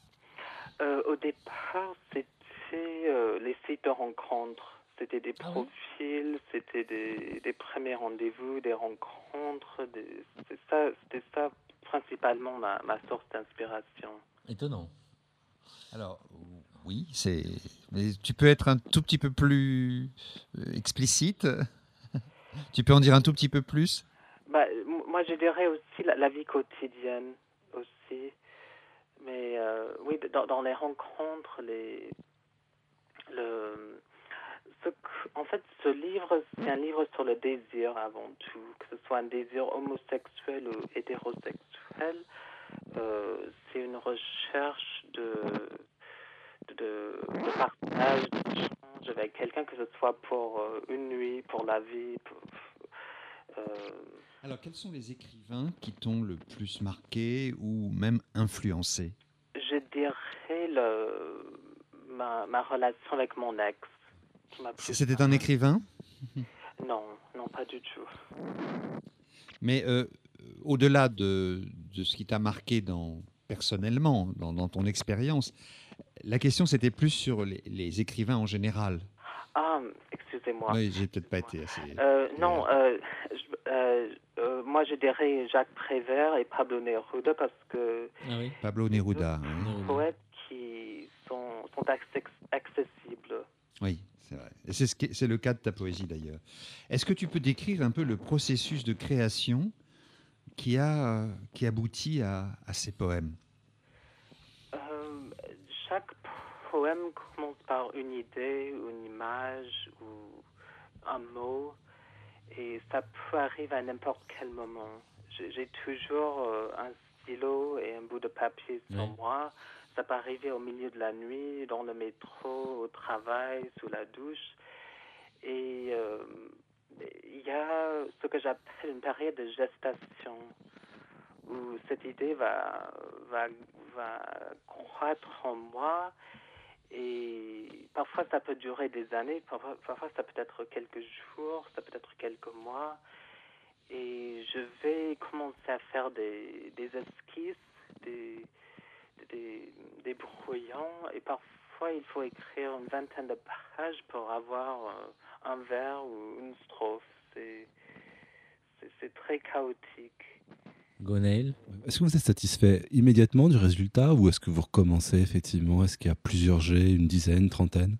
Euh, au départ, c'était euh, les sites de rencontres. C'était des Ah oui? profils, c'était des, des premiers rendez-vous, des rencontres. Des, c'est ça, c'était ça principalement ma, ma source d'inspiration. Étonnant. Alors, oui, c'est. Mais tu peux être un tout petit peu plus euh, explicite? Tu peux en dire un tout petit peu plus? Bah, m- moi, je dirais aussi la, la vie quotidienne aussi. Mais euh, oui, dans, dans les rencontres, les, le, ce que- en fait, ce livre, c'est un livre sur le désir avant tout, que ce soit un désir homosexuel ou hétérosexuel. Euh, c'est une recherche de, de, de partage, d'échange avec quelqu'un, que ce soit pour euh, une nuit, pour la vie. Pour, euh, Alors, quels sont les écrivains qui t'ont le plus marqué ou même influencé? je dirais le, ma, ma relation avec mon ex. Qui m'a plus C'était un écrivain? Non, non, pas du tout. Mais euh, au-delà de, de ce qui t'a marqué dans, personnellement, dans, dans ton expérience, la question c'était plus sur les, les écrivains en général. Ah, excusez-moi. Oui, j'ai peut-être pas été assez. Euh, non, euh, je- euh, euh, moi je dirais Jacques Prévert et Pablo Neruda parce que Ah oui. Pablo Neruda. Oui, deux poètes qui sont, sont acce- accessibles. oui, c'est vrai. Et c'est, ce qui- c'est le cas de ta poésie d'ailleurs. Est-ce que tu peux décrire un peu le processus de création qui, a, euh, qui aboutit à, à ces poèmes? Euh, chaque poème commence par une idée, une image ou un mot, et ça peut arriver à n'importe quel moment. J'ai, j'ai toujours euh, un stylo et un bout de papier sur Ouais. moi. Ça peut arriver au milieu de la nuit, dans le métro, au travail, sous la douche. Et euh, il y a ce que j'appelle une période de gestation, où cette idée va, va, va croître en moi. Et parfois, ça peut durer des années, parfois, parfois ça peut être quelques jours, ça peut être quelques mois. Et je vais commencer à faire des, des esquisses, des, des, des brouillons. Et parfois, il faut écrire une vingtaine de pages pour avoir euh, un vers ou une strophe. C'est, c'est, c'est très chaotique. Gonaël. Est-ce que vous êtes satisfait immédiatement du résultat ou est-ce que vous recommencez effectivement? Est-ce qu'il y a plusieurs jets, une dizaine, une trentaine?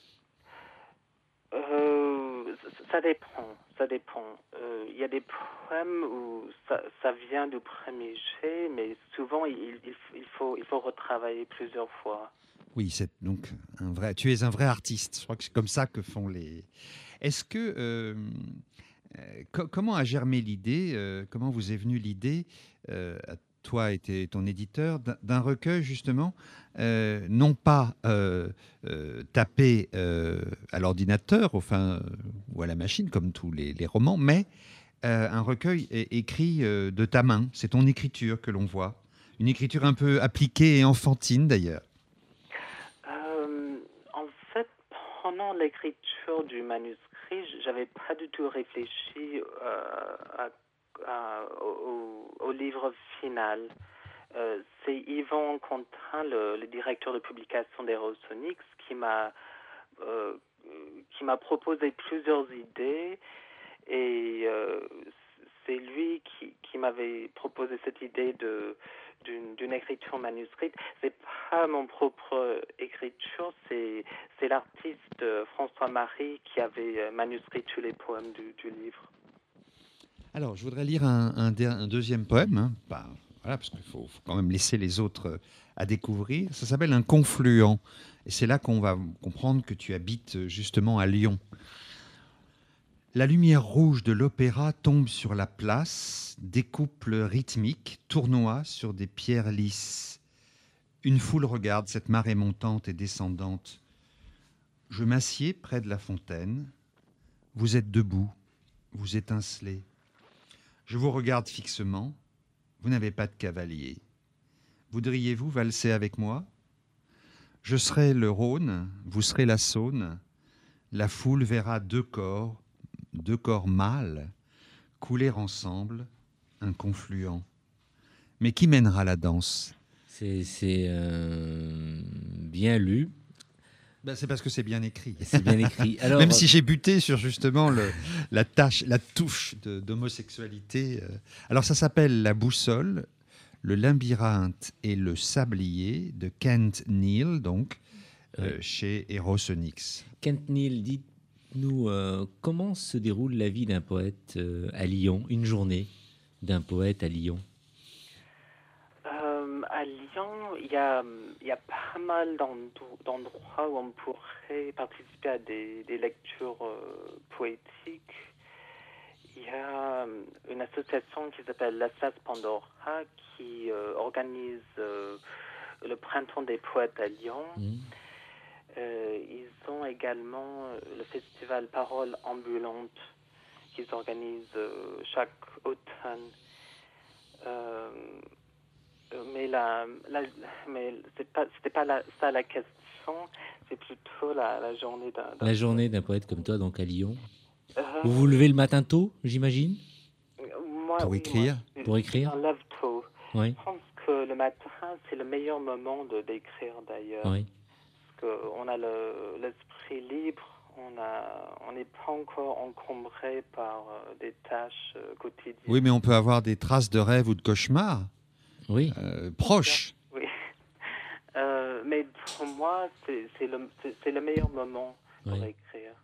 Euh, ça, ça dépend, ça dépend. Euh, Il y a des poèmes où ça, ça vient du premier jet, mais souvent il, il, il faut, il faut retravailler plusieurs fois. Oui, c'est donc un vrai. Tu es un vrai artiste. Je crois que c'est comme ça que font les. Est-ce que euh, euh, co- comment a germé l'idée euh, Comment vous est venue l'idée euh, à toi et tes- ton éditeur d'un d'un recueil justement, euh, non pas euh, euh, tapé euh, à l'ordinateur, enfin euh, ou à la machine comme tous les, les romans, mais euh, un recueil é- écrit euh, de ta main. C'est ton écriture que l'on voit, une écriture un peu appliquée et enfantine d'ailleurs. Euh, en fait, pendant l'écriture du manuscrit, j- j'avais pas du tout réfléchi euh, à- à- au, au- au livre final. Euh, c'est Yvan Contin, le, le directeur de publication d'Aerosonics, qui m'a euh, qui m'a proposé plusieurs idées et euh, c'est lui qui, qui m'avait proposé cette idée de d'une, d'une écriture manuscrite. C'est pas mon propre écriture, c'est c'est l'artiste euh, François Marie qui avait euh, manuscrit tous les poèmes du, du livre. Alors, je voudrais lire un, un der- un deuxième poème, hein. Bah, voilà, parce qu'il faut, faut quand même laisser les autres euh, à découvrir. Ça s'appelle Un confluent. Et c'est là qu'on va comprendre que tu habites euh, justement à Lyon. La lumière rouge de l'opéra tombe sur la place, des couples rythmiques tournoient sur des pierres lisses. Une foule regarde cette marée montante et descendante. Je m'assieds près de la fontaine. Vous êtes debout, vous étincelez. Je vous regarde fixement. Vous n'avez pas de cavalier. Voudriez-vous valser avec moi? Je serai le Rhône, vous serez la Saône. La foule verra deux corps, deux corps mâles, couler ensemble un confluent. Mais qui mènera la danse? C'est c'est, euh, bien lu, Ben, c'est parce que c'est bien écrit. c'est bien écrit. Alors, Même si j'ai buté sur justement le, la tâche, la touche de- d'homosexualité. euh. Alors ça s'appelle La boussole, le labyrinthe et le sablier de Kent Neal, donc euh, Oui. chez Aerosonics. Kent Neal, dites-nous euh, comment se déroule la vie d'un poète euh, à Lyon, une journée d'un poète à Lyon. Euh, à Lyon, il y a, il y a pas mal d'endro- d'endroits où on pourrait participer à des, des lectures euh, poétiques. Il y a euh, une association qui s'appelle l'Atlas Pandora qui euh, organise euh, le printemps des poètes à Lyon. Mmh. Euh, ils ont également euh, le festival Parole ambulante qu'ils organisent euh, chaque automne. Euh, mais la, la, mais c'est pas, c'était pas la, ça la question, c'est plutôt la, la journée d'un. d'un La journée d'un poète comme toi, donc à Lyon. Euh, Vous vous levez le matin tôt, j'imagine, moi, Pour oui, écrire. moi, je- pour écrire. je me lève tôt. Oui, Je pense que le matin, c'est le meilleur moment de d'écrire d'ailleurs. oui. Parce qu'on a le- l'esprit libre, on a, on n'est pas encore encombré par euh, des tâches euh, quotidiennes. Oui, mais on peut avoir des traces de rêve ou de cauchemar Oui, euh, proches. Oui. Euh, mais pour moi, c'est c'est le, c'est- c'est le meilleur moment pour Oui. écrire.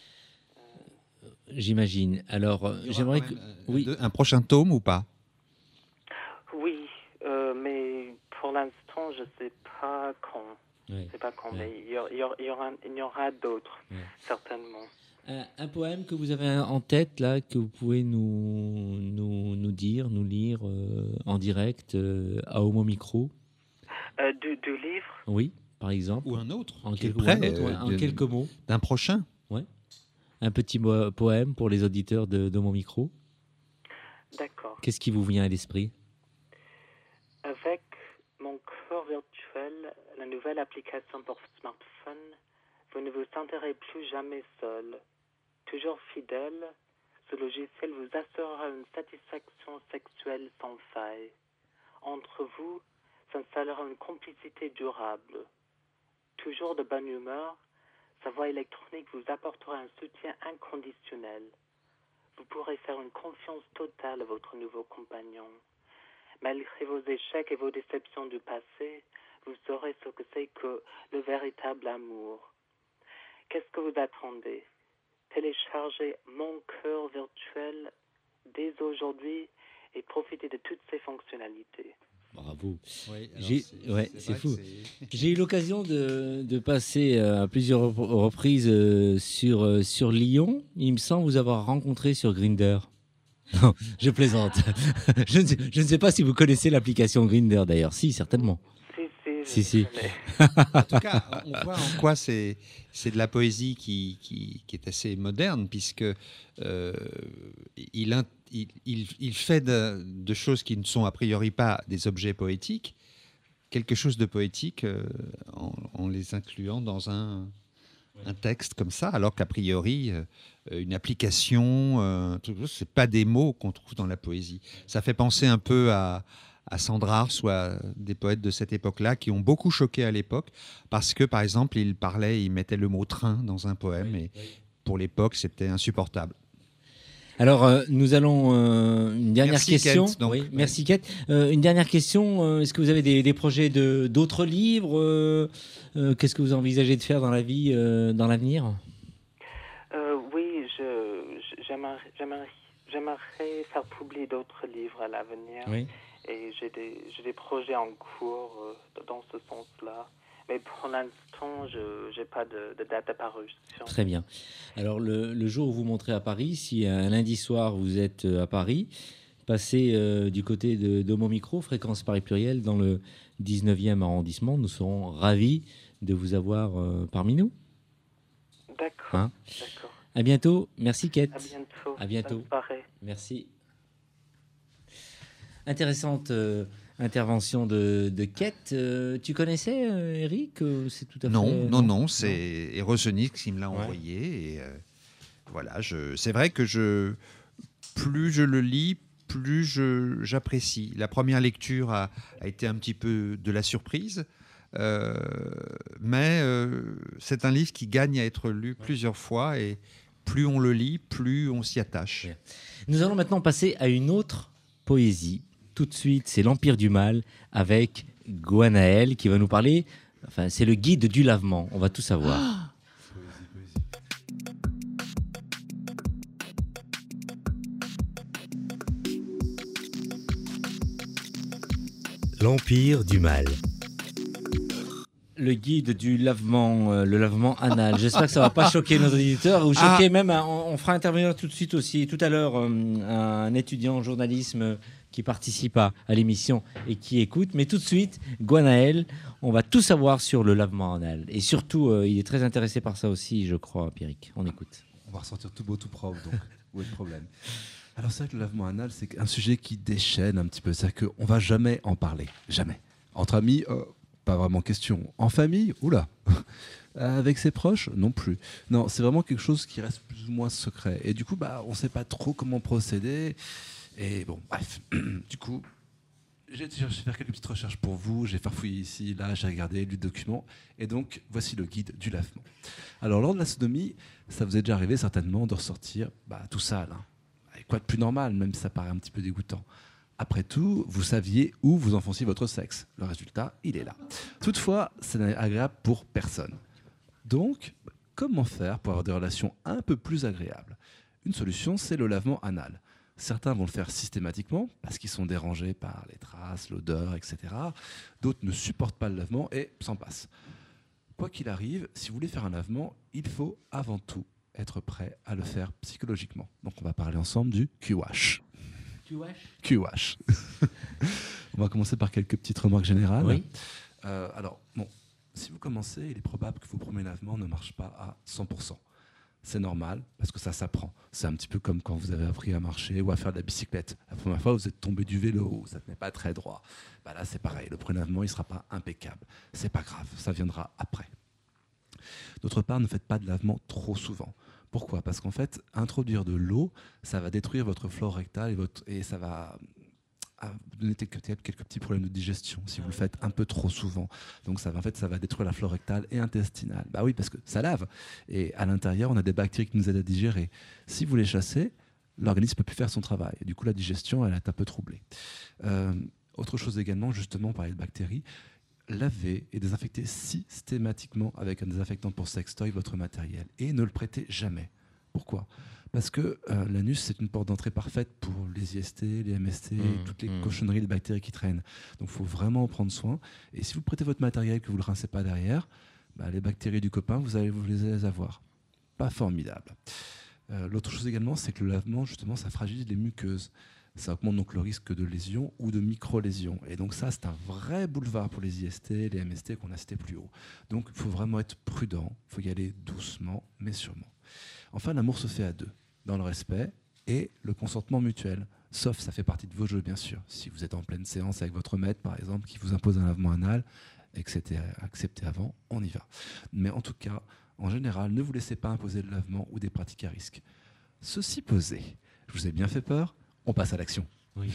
j'imagine. Alors, euh, j'aimerais que... Oui, De- un prochain tome ou pas? Oui, euh, mais pour l'instant, je ne sais pas quand. oui. Je sais pas quand, Ouais. mais il y, aura- il y aura, il y aura, il y aura d'autres, Ouais. certainement. Un, un poème que vous avez en tête, là, que vous pouvez nous, nous, nous dire, nous lire euh, en direct euh, à Homo Micro. Euh, du, du livre, Oui, par exemple. Ou un autre En, qui est quelques, ou prêt, un autre, ouais, euh, en de- quelques mots. d'un prochain? Un petit mo- poème pour les auditeurs de, de mon micro. d'accord. Qu'est-ce qui vous vient à l'esprit? Avec mon corps virtuel, la nouvelle application pour smartphone, vous ne vous sentirez plus jamais seul. Toujours fidèle, ce logiciel vous assurera une satisfaction sexuelle sans faille. Entre vous s'installera une complicité durable. Toujours de bonne humeur, sa voix électronique vous apportera un soutien inconditionnel. Vous pourrez faire une confiance totale à votre nouveau compagnon. Malgré vos échecs et vos déceptions du passé, vous saurez ce que c'est que le véritable amour. Qu'est-ce que vous attendez? Téléchargez Mon Cœur Virtuel dès aujourd'hui et profitez de toutes ses fonctionnalités. Bravo. Oui, alors J'ai- c'est- ouais, c'est c'est vrai fou. que c'est- J'ai eu l'occasion de, de passer euh, à plusieurs rep- reprises euh, sur, euh, sur Lyon. Il me semble vous avoir rencontré sur Grindr. Non, je plaisante. je, ne sais, je ne sais pas si vous connaissez l'application Grindr d'ailleurs. Si, certainement. Si, si, Si, je si. connais. En tout cas, on voit en quoi c'est c'est de la poésie qui, qui, qui est assez moderne, puisque euh, il, in- il, il, il fait de, de choses qui ne sont a priori pas des objets poétiques, quelque chose de poétique euh, en, en les incluant dans un, un texte comme ça, alors qu'a priori, euh, une application, euh, tout- c'est pas des mots qu'on trouve dans la poésie. Ça fait penser un peu à à Sandrard, soit des poètes de cette époque-là, qui ont beaucoup choqué à l'époque, parce que, par exemple, il parlait, il mettait le mot train dans un poème, et pour l'époque, c'était insupportable. Alors, euh, nous allons euh, une dernière Merci, question. Kate, donc. Oui, merci Kate. Euh, une dernière question. euh, Est-ce que vous avez des, des projets de d'autres livres euh, euh, Qu'est-ce que vous envisagez de faire dans la vie, euh, dans l'avenir? Euh, oui, je, je- j'aimerais, j'aimerais, j'aimerais faire publier d'autres livres à l'avenir. Oui. Et j'ai des, j'ai des projets en cours euh, dans ce sens-là. Mais pour l'instant, je n'ai pas de, de date d'apparition. Très bien. Alors, le, le jour où vous montrez à Paris, si un lundi soir vous êtes euh, à Paris, passez euh, du côté de d'Homo Micro, Fréquence Paris Pluriel, dans le dix-neuvième arrondissement. Nous serons ravis de vous avoir euh, parmi nous. D'accord. Hein D'accord. À bientôt. Merci, Kate. À bientôt. À bientôt. Bonne soirée. Merci. Intéressante euh, intervention de, de Kate. Euh, tu connaissais, euh, Eric euh, C'est tout à Non, fait... non, non, c'est Erosenix qui me l'a Ouais. envoyé. Et, euh, voilà, je, c'est vrai que je, plus je le lis, plus je, j'apprécie. La première lecture a, a été un petit peu de la surprise, euh, mais euh, c'est un livre qui gagne à être lu plusieurs fois, et plus on le lit, plus on s'y attache. Ouais. Nous allons maintenant passer à une autre poésie. Tout de suite, c'est l'Empire du Mal avec Gwenaël qui va nous parler. Enfin, c'est le guide du lavement. On va tout savoir. L'Empire du Mal. Le guide du lavement, euh, le lavement anal. J'espère que ça va pas choquer nos auditeurs ou choquer Ah. même. un- on, on fera intervenir tout de suite aussi, tout à l'heure, euh, un étudiant en journalisme euh, qui participe à, à l'émission et qui écoute. Mais tout de suite, Gwenaël, on va tout savoir sur le lavement anal. Et surtout, euh, il est très intéressé par ça aussi, je crois, Pierrick. On écoute. On va ressortir tout beau, tout propre, donc où est le problème? Alors c'est vrai que le lavement anal, c'est un sujet qui déchaîne un petit peu. C'est-à-dire qu'on ne va jamais en parler, jamais. Entre amis, euh, pas vraiment question. En famille, oula. Avec ses proches, non plus. Non, c'est vraiment quelque chose qui reste plus ou moins secret. Et du coup, bah, on ne sait pas trop comment procéder. Et bon, bref. Du coup, j'ai été chercher- faire quelques petites recherches pour vous. J'ai farfouillé ici, là, j'ai regardé lu le document. Et donc, voici le guide du lavement. Alors, lors de la sodomie, ça vous est déjà arrivé certainement de ressortir bah, tout sale. Hein. Et quoi de plus normal, même si ça paraît un petit peu dégoûtant. Après tout, vous saviez où vous enfonciez votre sexe. Le résultat, il est là. Toutefois, ça n'est agréable pour personne. Donc, comment faire pour avoir des relations un peu plus agréables? Une solution, c'est le lavement anal. Certains vont le faire systématiquement parce qu'ils sont dérangés par les traces, l'odeur, et cetera. D'autres ne supportent pas le lavement et s'en passent. Quoi qu'il arrive, si vous voulez faire un lavement, il faut avant tout être prêt à le faire psychologiquement. Donc on va parler ensemble du Q H. Q H. On va commencer par quelques petites remarques générales. Oui. Euh, alors, bon, si vous commencez, il est probable que vos premiers lavements ne marchent pas à cent pour cent. C'est normal, parce que ça s'apprend. C'est un petit peu comme quand vous avez appris à marcher ou à faire de la bicyclette. La première fois, vous êtes tombé du vélo, ça ne tenait pas très droit. Bah là, c'est pareil, le premier lavement, il ne sera pas impeccable. C'est pas grave, ça viendra après. D'autre part, ne faites pas de lavement trop souvent. Pourquoi? Parce qu'en fait, introduire de l'eau, ça va détruire votre flore rectale et, votre, et ça va à vous donner quelques, quelques petits problèmes de digestion si vous le faites un peu trop souvent. Donc ça va, en fait, ça va détruire la flore rectale et intestinale. Bah oui, parce que ça lave. Et à l'intérieur, on a des bactéries qui nous aident à digérer. Si vous les chassez, l'organisme ne peut plus faire son travail. Et du coup, la digestion, elle est un peu troublée. Euh, autre chose également, justement, parler de bactéries, lavez et désinfectez systématiquement avec un désinfectant pour sextoy votre matériel. Et ne le prêtez jamais. Pourquoi ? Parce que euh, l'anus, c'est une porte d'entrée parfaite pour les I S T, les M S T, Mmh, toutes les mmh. cochonneries, les bactéries qui traînent. Donc, il faut vraiment en prendre soin. Et si vous prêtez votre matériel, que vous ne le rincez pas derrière, bah, les bactéries du copain, vous allez vous les avoir. Pas formidable. Euh, l'autre chose également, c'est que le lavement, justement, ça fragilise les muqueuses. Ça augmente donc le risque de lésions ou de micro-lésions. Et donc ça, c'est un vrai boulevard pour les I S T, les M S T qu'on a cités plus haut. Donc il faut vraiment être prudent, il faut y aller doucement, mais sûrement. Enfin, l'amour se fait à deux, dans le respect et le consentement mutuel. Sauf, ça fait partie de vos jeux, bien sûr. Si vous êtes en pleine séance avec votre maître, par exemple, qui vous impose un lavement anal, et que c'était accepté avant, on y va. Mais en tout cas, en général, ne vous laissez pas imposer le lavement ou des pratiques à risque. Ceci posé, je vous ai bien fait peur, on passe à l'action. Oui.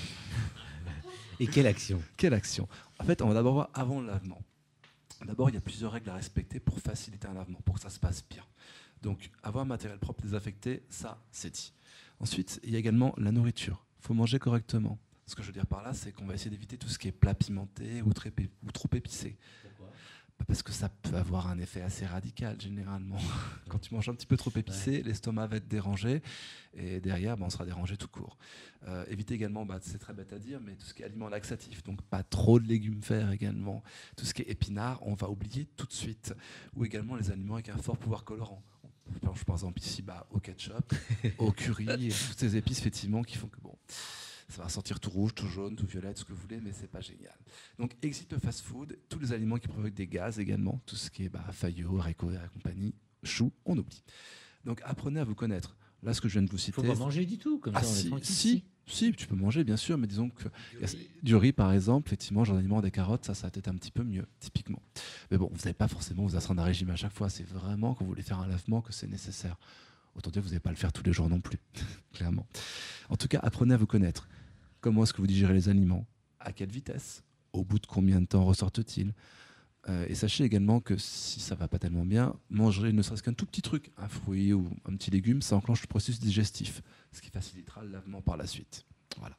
Et quelle action ? Quelle action ? En fait, on va d'abord voir avant le lavement. D'abord, il y a plusieurs règles à respecter pour faciliter un lavement, pour que ça se passe bien. Donc, avoir un matériel propre désaffecté, ça, c'est dit. Ensuite, il y a également la nourriture. Il faut manger correctement. Ce que je veux dire par là, c'est qu'on va essayer d'éviter tout ce qui est plat pimenté ou, très pi- ou trop épicé. Pourquoi ? Parce que ça peut avoir un effet assez radical, généralement. Quand tu manges un petit peu trop épicé, ouais. l'estomac va être dérangé, et derrière, bah, on sera dérangé tout court. Euh, évitez également, bah, c'est très bête à dire, mais tout ce qui est aliments laxatifs, donc pas trop de légumes verts également. Tout ce qui est épinards, on va oublier tout de suite. Ou également les aliments avec un fort pouvoir colorant. Je pense par exemple ici bah, au ketchup, au curry, et toutes ces épices effectivement qui font que bon, ça va sentir tout rouge, tout jaune, tout violet, tout ce que vous voulez, mais c'est pas génial. Donc exit le fast-food, tous les aliments qui provoquent des gaz également, tout ce qui est bah, faillot, haricots verts et compagnie, choux, on oublie. Donc apprenez à vous connaître. Là, ce que je viens de vous citer. Il faut pas manger du tout, comme ah, ça on si, est tranquille. Si, si, tu peux manger bien sûr, mais disons que du riz, du riz par exemple, effectivement, genre d'aliment, des carottes, ça, ça va être un petit peu mieux, typiquement. Mais bon, vous n'allez pas forcément vous astreindre à un régime à chaque fois. C'est vraiment quand vous voulez faire un lavement que c'est nécessaire. Autant dire que vous n'allez pas le faire tous les jours non plus, clairement. En tout cas, apprenez à vous connaître. Comment est-ce que vous digérez les aliments ? À quelle vitesse ? Au bout de combien de temps ressortent-ils ? euh, Et sachez également que si ça ne va pas tellement bien, manger ne serait-ce qu'un tout petit truc, un fruit ou un petit légume, ça enclenche le processus digestif, ce qui facilitera le lavement par la suite. Voilà.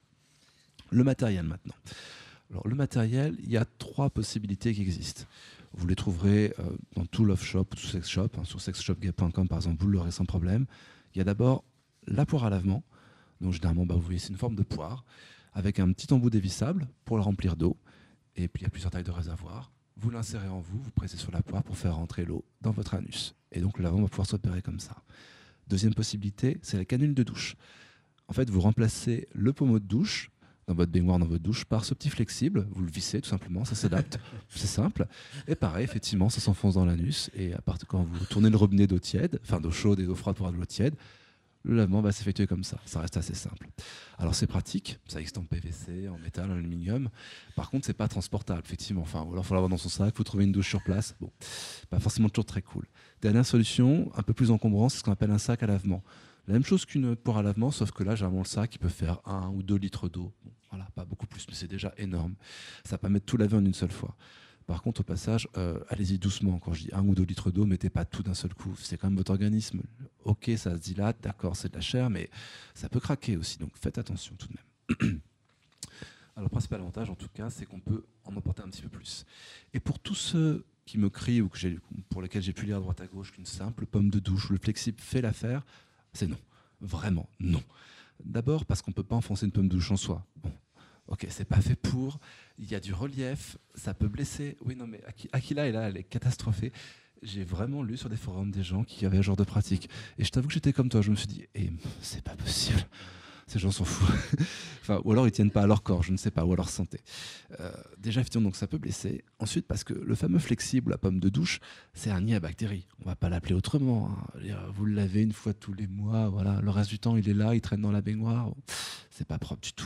Le matériel maintenant. Alors, le matériel, il y a trois possibilités qui existent. Vous les trouverez euh, dans tout love shop ou tout sex shop, hein, sur sex shop gay point com par exemple, vous l'aurez sans problème. Il y a d'abord la poire à lavement. Donc généralement, bah, vous voyez, c'est une forme de poire avec un petit embout dévissable pour le remplir d'eau. Et puis il y a plusieurs tailles de réservoir. Vous l'insérez en vous, vous pressez sur la poire pour faire rentrer l'eau dans votre anus. Et donc le lavement va pouvoir s'opérer comme ça. Deuxième possibilité, c'est la canule de douche. En fait, vous remplacez le pommeau de douche dans votre baignoire, dans votre douche, par ce petit flexible. Vous le vissez tout simplement, ça s'adapte. C'est simple. Et pareil, effectivement, ça s'enfonce dans l'anus. Et à partir quand vous tournez le robinet d'eau tiède, enfin d'eau chaude et d'eau froide pour avoir de l'eau tiède, le lavement va s'effectuer comme ça. Ça reste assez simple. Alors c'est pratique, ça existe en P V C, en métal, en aluminium. Par contre, c'est pas transportable, effectivement. Enfin, ou alors il faut l'avoir dans son sac, il faut trouver une douche sur place. Bon, pas forcément toujours très cool. Dernière solution, un peu plus encombrant, c'est ce qu'on appelle un sac à lavement. La même chose qu'une poire à lavement, sauf que là, généralement, le sac, il peut faire un ou deux litres d'eau. Bon, voilà, pas beaucoup plus, mais c'est déjà énorme. Ça permet de tout laver en une seule fois. Par contre, au passage, euh, allez-y doucement. Quand je dis un ou deux litres d'eau, mettez pas tout d'un seul coup. C'est quand même votre organisme. Ok, ça se dilate, d'accord, c'est de la chair, mais ça peut craquer aussi. Donc faites attention tout de même. Alors, le principal avantage, en tout cas, c'est qu'on peut en emporter un petit peu plus. Et pour tous ceux qui me crient ou que j'ai, pour lesquels j'ai pu lire à droite à gauche qu'une simple pomme de douche ou le flexible fait l'affaire, c'est non. Vraiment non. D'abord parce qu'on ne peut pas enfoncer une pomme de douche en soi. Bon. Ok, c'est pas fait pour. Il y a du relief, ça peut blesser. Oui, non, mais Akila est là, elle est catastrophée. J'ai vraiment lu sur des forums des gens qui avaient ce genre de pratique. Et je t'avoue que j'étais comme toi. Je me suis dit, eh, c'est pas possible. Ces gens s'en foutent. Enfin, ou alors ils tiennent pas à leur corps, je ne sais pas, ou à leur santé. Euh, déjà, effectivement, donc ça peut blesser. Ensuite, parce que le fameux flexible, la pomme de douche, c'est un nid à bactéries. On va pas l'appeler autrement. Hein. Vous le lavez une fois tous les mois. Voilà. Le reste du temps, il est là, il traîne dans la baignoire. C'est pas propre du tout.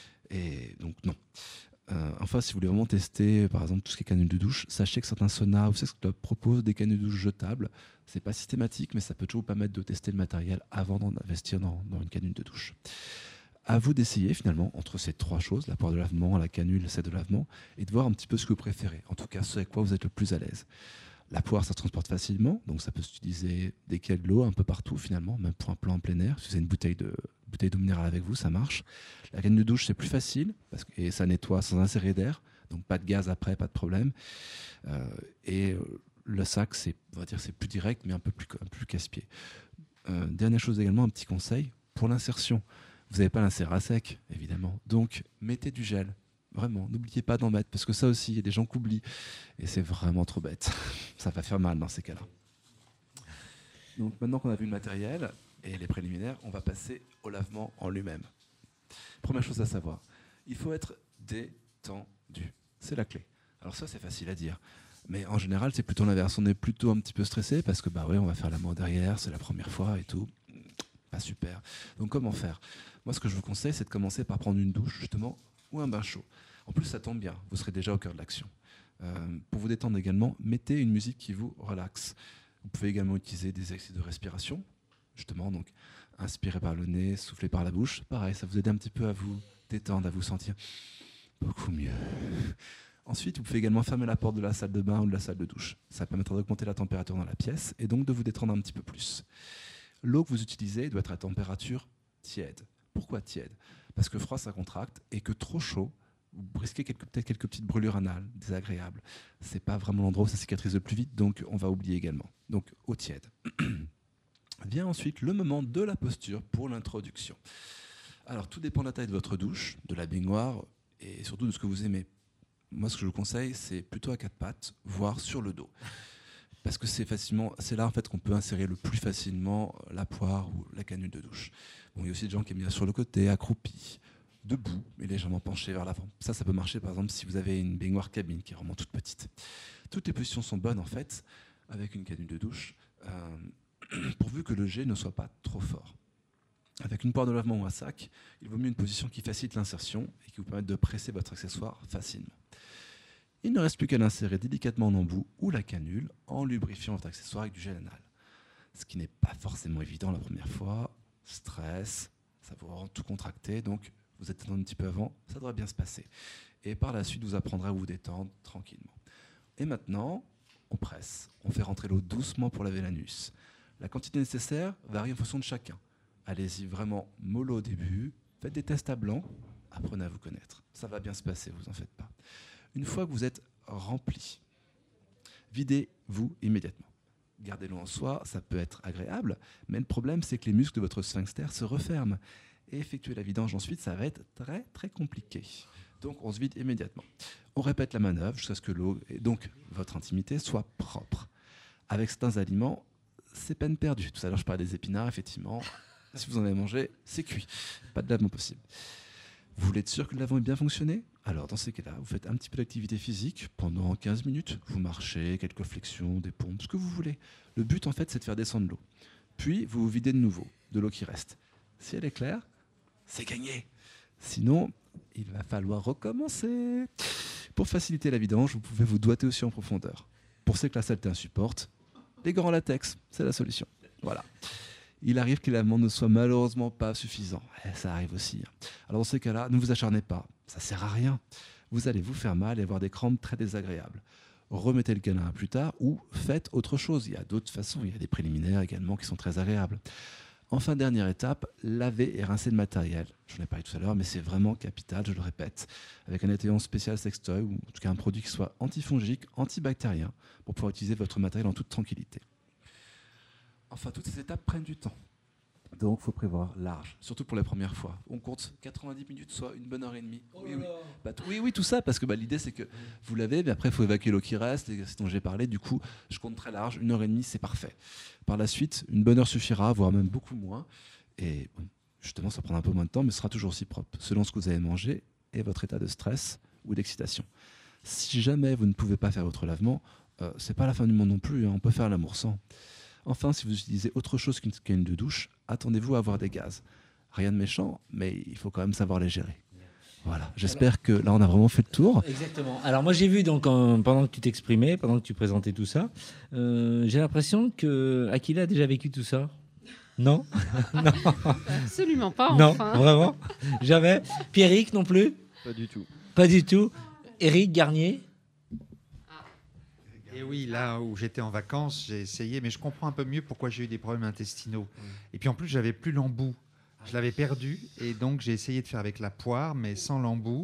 Et donc non. Euh, enfin, si vous voulez vraiment tester, par exemple, tout ce qui est canule de douche, sachez que certains saunas ou sex clubs proposent des canules de douche jetables. C'est pas systématique, mais ça peut toujours vous permettre de tester le matériel avant d'en investir dans, dans une canule de douche. À vous d'essayer finalement entre ces trois choses, la poire de lavement, la canule, celle de lavement, et de voir un petit peu ce que vous préférez. En tout cas, ce avec quoi vous êtes le plus à l'aise. La poire, ça se transporte facilement, donc ça peut s'utiliser dès qu'il y a de l'eau, un peu partout finalement, même pour un plan en plein air. Si vous avez une bouteille de bouteille d'eau minérale avec vous, ça marche. La canne de douche, c'est plus facile parce que, et ça nettoie sans insérer d'air, donc pas de gaz après, pas de problème. Euh, et euh, le sac, c'est, on va dire, c'est plus direct, mais un peu plus, un peu plus casse-pied. Euh, dernière chose également, un petit conseil pour l'insertion. Vous n'avez pas l'insérer à sec, évidemment. Donc, mettez du gel. Vraiment, n'oubliez pas d'en mettre, parce que ça aussi, il y a des gens qui oublient. Et c'est vraiment trop bête. Ça va faire mal dans ces cas-là. Donc, maintenant qu'on a vu le matériel et les préliminaires, on va passer au lavement en lui-même. Première chose à savoir, il faut être détendu. C'est la clé. Alors ça, c'est facile à dire. Mais en général, c'est plutôt l'inverse. On est plutôt un petit peu stressé parce que bah ouais, on va faire la main derrière, c'est la première fois et tout. Pas super. Donc comment faire? Moi, ce que je vous conseille, c'est de commencer par prendre une douche, justement, ou un bain chaud. En plus, ça tombe bien, vous serez déjà au cœur de l'action. Euh, pour vous détendre également, mettez une musique qui vous relaxe. Vous pouvez également utiliser des exercices de respiration, justement, donc inspirez par le nez, soufflez par la bouche. Pareil, ça vous aide un petit peu à vous détendre, à vous sentir beaucoup mieux. Ensuite, vous pouvez également fermer la porte de la salle de bain ou de la salle de douche. Ça permettra d'augmenter la température dans la pièce et donc de vous détendre un petit peu plus. L'eau que vous utilisez doit être à température tiède. Pourquoi tiède? Parce que froid, ça contracte et que trop chaud, vous risquez quelques, peut-être quelques petites brûlures anales désagréables. Ce n'est pas vraiment l'endroit où ça cicatrise le plus vite, donc on va oublier également. Donc eau tiède. Vient ensuite le moment de la posture pour l'introduction. Alors tout dépend de la taille de votre douche, de la baignoire et surtout de ce que vous aimez. Moi, ce que je vous conseille, c'est plutôt à quatre pattes, voire sur le dos. Parce que c'est facilement, c'est là en fait qu'on peut insérer le plus facilement la poire ou la canule de douche. Bon, il y a aussi des gens qui aiment bien sur le côté, accroupis, debout, mais légèrement penchés vers l'avant. Ça, ça peut marcher par exemple si vous avez une baignoire cabine qui est vraiment toute petite. Toutes les positions sont bonnes en fait, avec une canule de douche, euh, pourvu que le jet ne soit pas trop fort. Avec une poire de lavement ou un sac, il vaut mieux une position qui facilite l'insertion et qui vous permette de presser votre accessoire facilement. Il ne reste plus qu'à l'insérer délicatement en embout ou la canule en lubrifiant votre accessoire avec du gel anal. Ce qui n'est pas forcément évident la première fois. Stress, ça vous rend tout contracté, donc vous êtes un petit peu avant, ça devrait bien se passer. Et par la suite, vous apprendrez à vous détendre tranquillement. Et maintenant, on presse. On fait rentrer l'eau doucement pour laver l'anus. La quantité nécessaire varie en fonction de chacun. Allez-y vraiment mollo au début, faites des tests à blanc, apprenez à vous connaître. Ça va bien se passer, vous en faites pas. Une fois que vous êtes rempli, videz-vous immédiatement. Gardez-le en soi, ça peut être agréable, mais le problème, c'est que les muscles de votre sphincter se referment. Et effectuer la vidange ensuite, ça va être très, très compliqué. Donc, on se vide immédiatement. On répète la manœuvre jusqu'à ce que l'eau, et donc votre intimité, soit propre. Avec certains aliments, c'est peine perdue. Tout à l'heure, je parlais des épinards, effectivement. Si vous en avez mangé, c'est cuit. Pas de lavement possible. Vous voulez être sûr que le lavement ait bien fonctionné? Alors, dans ces cas-là, vous faites un petit peu d'activité physique pendant quinze minutes. Vous marchez, quelques flexions, des pompes, ce que vous voulez. Le but, en fait, c'est de faire descendre l'eau. Puis, vous vous videz de nouveau de l'eau qui reste. Si elle est claire, c'est gagné. Sinon, il va falloir recommencer. Pour faciliter la vidange, vous pouvez vous doigter aussi en profondeur. Pour ceux que la saleté insupporte, les gants en latex, c'est la solution. Voilà. Il arrive que le lavement ne soit malheureusement pas suffisant. Et ça arrive aussi. Alors dans ces cas-là, ne vous acharnez pas. Ça ne sert à rien. Vous allez vous faire mal et avoir des crampes très désagréables. Remettez le câlin à plus tard ou faites autre chose. Il y a d'autres façons. Il y a des préliminaires également qui sont très agréables. Enfin, dernière étape, laver et rincer le matériel. Je n'en ai parlé tout à l'heure, mais c'est vraiment capital, je le répète. Avec un nettoyant spécial sextoy ou en tout cas un produit qui soit antifongique, antibactérien pour pouvoir utiliser votre matériel en toute tranquillité. Enfin, toutes ces étapes prennent du temps. Donc, il faut prévoir large, surtout pour la première fois. On compte quatre-vingt-dix minutes, soit une bonne heure et demie. Oh oui, oui. Bah, t- oui, oui, tout ça, parce que bah, l'idée, c'est que vous l'avez, mais après, il faut évacuer l'eau qui reste, et ce dont j'ai parlé. Du coup, je compte très large, une heure et demie, c'est parfait. Par la suite, une bonne heure suffira, voire même beaucoup moins. Et bon, justement, ça prendra un peu moins de temps, mais ce sera toujours aussi propre, selon ce que vous avez mangé et votre état de stress ou d'excitation. Si jamais vous ne pouvez pas faire votre lavement, euh, c'est pas la fin du monde non plus, hein, on peut faire l'amour sans. Enfin, si vous utilisez autre chose qu'une canne de douche, attendez-vous à avoir des gaz. Rien de méchant, mais il faut quand même savoir les gérer. Voilà, j'espère que là, on a vraiment fait le tour. Exactement. Alors moi, j'ai vu donc en- pendant que tu t'exprimais, pendant que tu présentais tout ça, euh, j'ai l'impression que Akila a déjà vécu tout ça. Non? Non, Absolument pas, non, enfin. vraiment, jamais. Pierrick non plus? Pas du tout. Pas du tout. Éric Garnier? Et oui, là où j'étais en vacances, j'ai essayé, mais je comprends un peu mieux pourquoi j'ai eu des problèmes intestinaux. Et puis en plus, j'avais plus l'embout. Je l'avais perdu, et donc j'ai essayé de faire avec la poire, mais sans l'embout.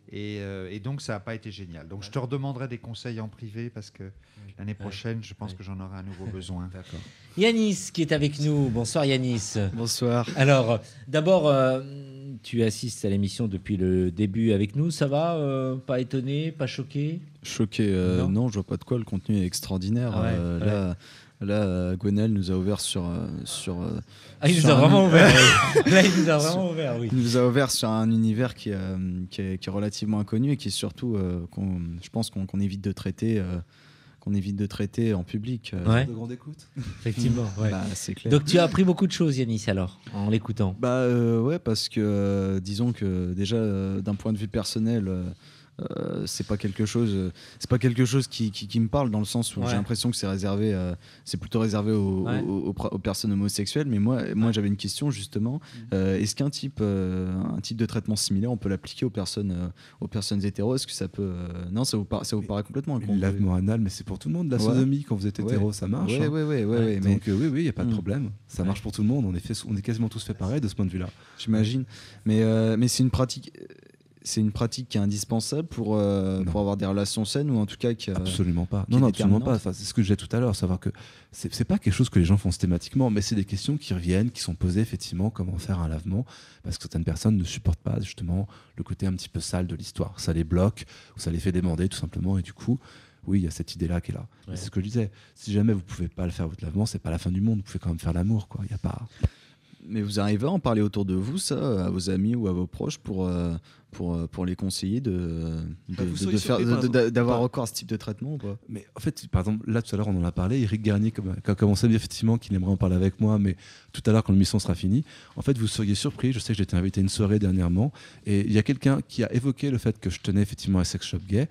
Et, euh, et donc, ça n'a pas été génial. Donc, je te redemanderai des conseils en privé parce que l'année prochaine, je pense ouais. que j'en aurai à nouveau besoin. D'accord. Yanis qui est avec nous. Bonsoir Yanis. Bonsoir. Alors, d'abord, euh, tu assistes à l'émission depuis le début avec nous. Ça va euh, Pas étonné Pas choqué Choqué, euh, non. non, je vois pas de quoi. Le contenu est extraordinaire. Ah ouais, euh, ouais. Là, là, Gwenaël nous a ouvert sur euh, sur. euh, Ah, il nous sur a un- vraiment ouvert. oui. Là, il nous a vraiment ouvert, oui. Il nous a ouvert sur un univers qui, euh, qui, est, qui est relativement inconnu et qui est surtout, euh, qu'on- je pense qu'on qu'on évite de traiter, euh, qu'on évite de traiter en public. euh. Ouais. De grande écoute. Effectivement. Ouais. Bah, c'est clair. Donc, tu as appris beaucoup de choses, Yanis, alors, en l'écoutant. Bah euh, ouais, parce que euh, disons que déjà euh, d'un point de vue personnel, euh, euh, c'est pas quelque chose, euh, c'est pas quelque chose qui, qui, qui me parle dans le sens où Ouais. j'ai l'impression que c'est réservé, euh, c'est plutôt réservé aux, Ouais. aux, aux, aux personnes homosexuelles. Mais moi, moi j'avais une question justement. Euh, est-ce qu'un type, euh, un type de traitement similaire, on peut l'appliquer aux personnes, euh, aux personnes hétéros? Est-ce que ça peut euh, Non, ça vous, par- ça vous paraît complètement Le incongru. lavement anal, mais c'est pour tout le monde. La Ouais. sodomie, quand vous êtes hétéro, Ouais. ça marche. Ouais, hein. ouais, ouais, ouais, ouais, mais Donc euh, oui, oui, il n'y a pas de Mm. problème. Ça Ouais. marche pour tout le monde. On est, fait, on est quasiment tous fait pareil de ce point de vue-là. j'imagine. Mais, euh, mais c'est une pratique. C'est une pratique qui est indispensable pour, euh, Non. pour avoir des relations saines ou en tout cas qui, euh, Absolument pas. qui Non, est non, absolument pas. déterminante. Enfin, c'est ce que je disais tout à l'heure, savoir que c'est c'est pas quelque chose que les gens font systématiquement, mais c'est des questions qui reviennent, qui sont posées effectivement, comment faire un lavement, parce que certaines personnes ne supportent pas justement le côté un petit peu sale de l'histoire. Ça les bloque, ou ça les fait déborder tout simplement, et du coup, oui, il y a cette idée-là qui est là. Ouais. Mais c'est ce que je disais. Si jamais vous pouvez pas le faire votre lavement, c'est pas la fin du monde. Vous pouvez quand même faire l'amour, quoi. Il y a pas. Mais vous arrivez à en parler autour de vous, ça, à vos amis ou à vos proches, pour, euh, pour, euh, pour les conseiller de, de, Bah, vous de- seriez de faire, surpris, de- par de- exemple, d'avoir par- recours à ce type de traitement ou pas? Mais en fait, par exemple, là tout à l'heure on en a parlé, Eric Garnier comme- qui a commencé à dire effectivement qu'il aimerait en parler avec moi, mais tout à l'heure quand l'émission sera finie, en fait vous seriez surpris, je sais que j'ai été invité à une soirée dernièrement, et il y a quelqu'un qui a évoqué le fait que je tenais effectivement un sex shop gay,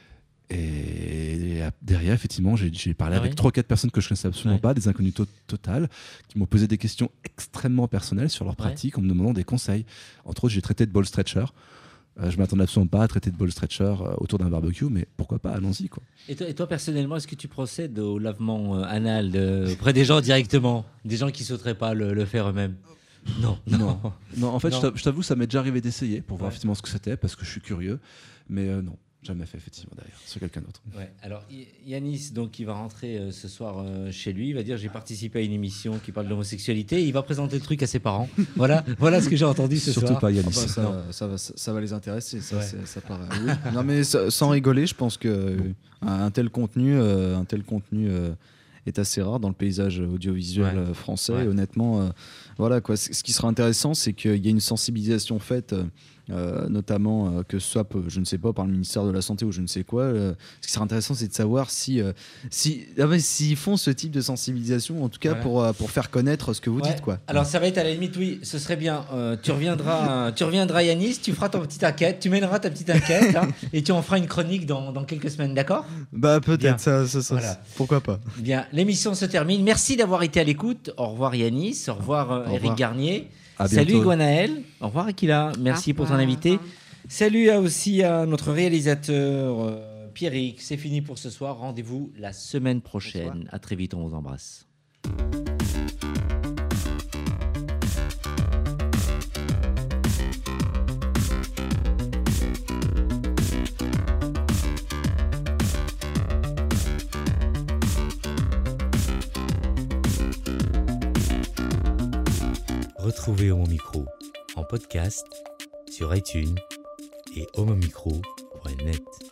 et derrière effectivement j'ai j'ai parlé Ah avec oui trois quatre personnes que je connaissais absolument Ouais. pas, des inconnus to- totales, qui m'ont posé des questions extrêmement personnelles sur leur Ouais. pratique en me demandant des conseils. Entre autres, j'ai traité de ball stretcher. Euh, je m'attendais absolument pas à traiter de ball stretcher euh, autour d'un barbecue, mais pourquoi pas, allons-y quoi. Et toi, et toi, personnellement, est-ce que tu procèdes au lavement euh, anal de- auprès des gens directement? Des gens qui ne sauteraient pas le, le faire eux-mêmes? Non, non. Non, en fait, Non. je t'avoue- je t'avoue, ça m'est déjà arrivé d'essayer pour voir Ouais. effectivement ce que c'était, parce que je suis curieux. Mais euh, non, jamais fait effectivement derrière, sur quelqu'un d'autre. Ouais. Alors, Y- Yanis, donc, il va rentrer euh, ce soir euh, chez lui. Il va dire j'ai participé à une émission qui parle d'homosexualité. Il va présenter le truc à ses parents. Voilà, voilà ce que j'ai entendu ce Surtout soir. pas Yanis. Ah bah, ça, Non. ça, va, ça, ça va les intéresser, ça, Ouais. c'est- ça paraît. Oui. Non mais ça- sans rigoler, je pense que euh, un tel contenu, euh, un tel contenu euh, est assez rare dans le paysage audiovisuel Ouais. euh, français. Ouais. Et honnêtement, euh, voilà quoi. C- Ce qui sera intéressant, c'est qu'il y a une sensibilisation faite. euh, euh, notamment euh, que ce soit, peu- je ne sais pas, par le ministère de la Santé ou je ne sais quoi. euh, ce qui sera intéressant, c'est de savoir si, euh, si, ah ouais, s'ils font ce type de sensibilisation, en tout cas Voilà. pour, euh, pour faire connaître ce que vous Ouais. dites. Quoi. Alors ça va être à la limite, oui, ce serait bien. Euh, tu reviendras, euh, tu reviendras Yanis, tu feras ton petite enquête, tu mèneras ta petite enquête là, et tu en feras une chronique dans, dans quelques semaines, d'accord? Bah Bien. peut-être, ça, ça, ça- Voilà. pourquoi pas. Bien, l'émission se termine. Merci d'avoir été à l'écoute. Au revoir Yanis, au revoir euh, Au Eric revoir. Garnier. À Salut bientôt. Gwenaël. Au revoir Akila. Merci Au pour ton revoir. invité. Salut à aussi à notre réalisateur euh, Pierrick. C'est fini pour ce soir. Rendez-vous la semaine prochaine. Bonsoir. À très vite, on vous embrasse. Retrouvez Homo Micro en podcast sur iTunes et homomicro point net.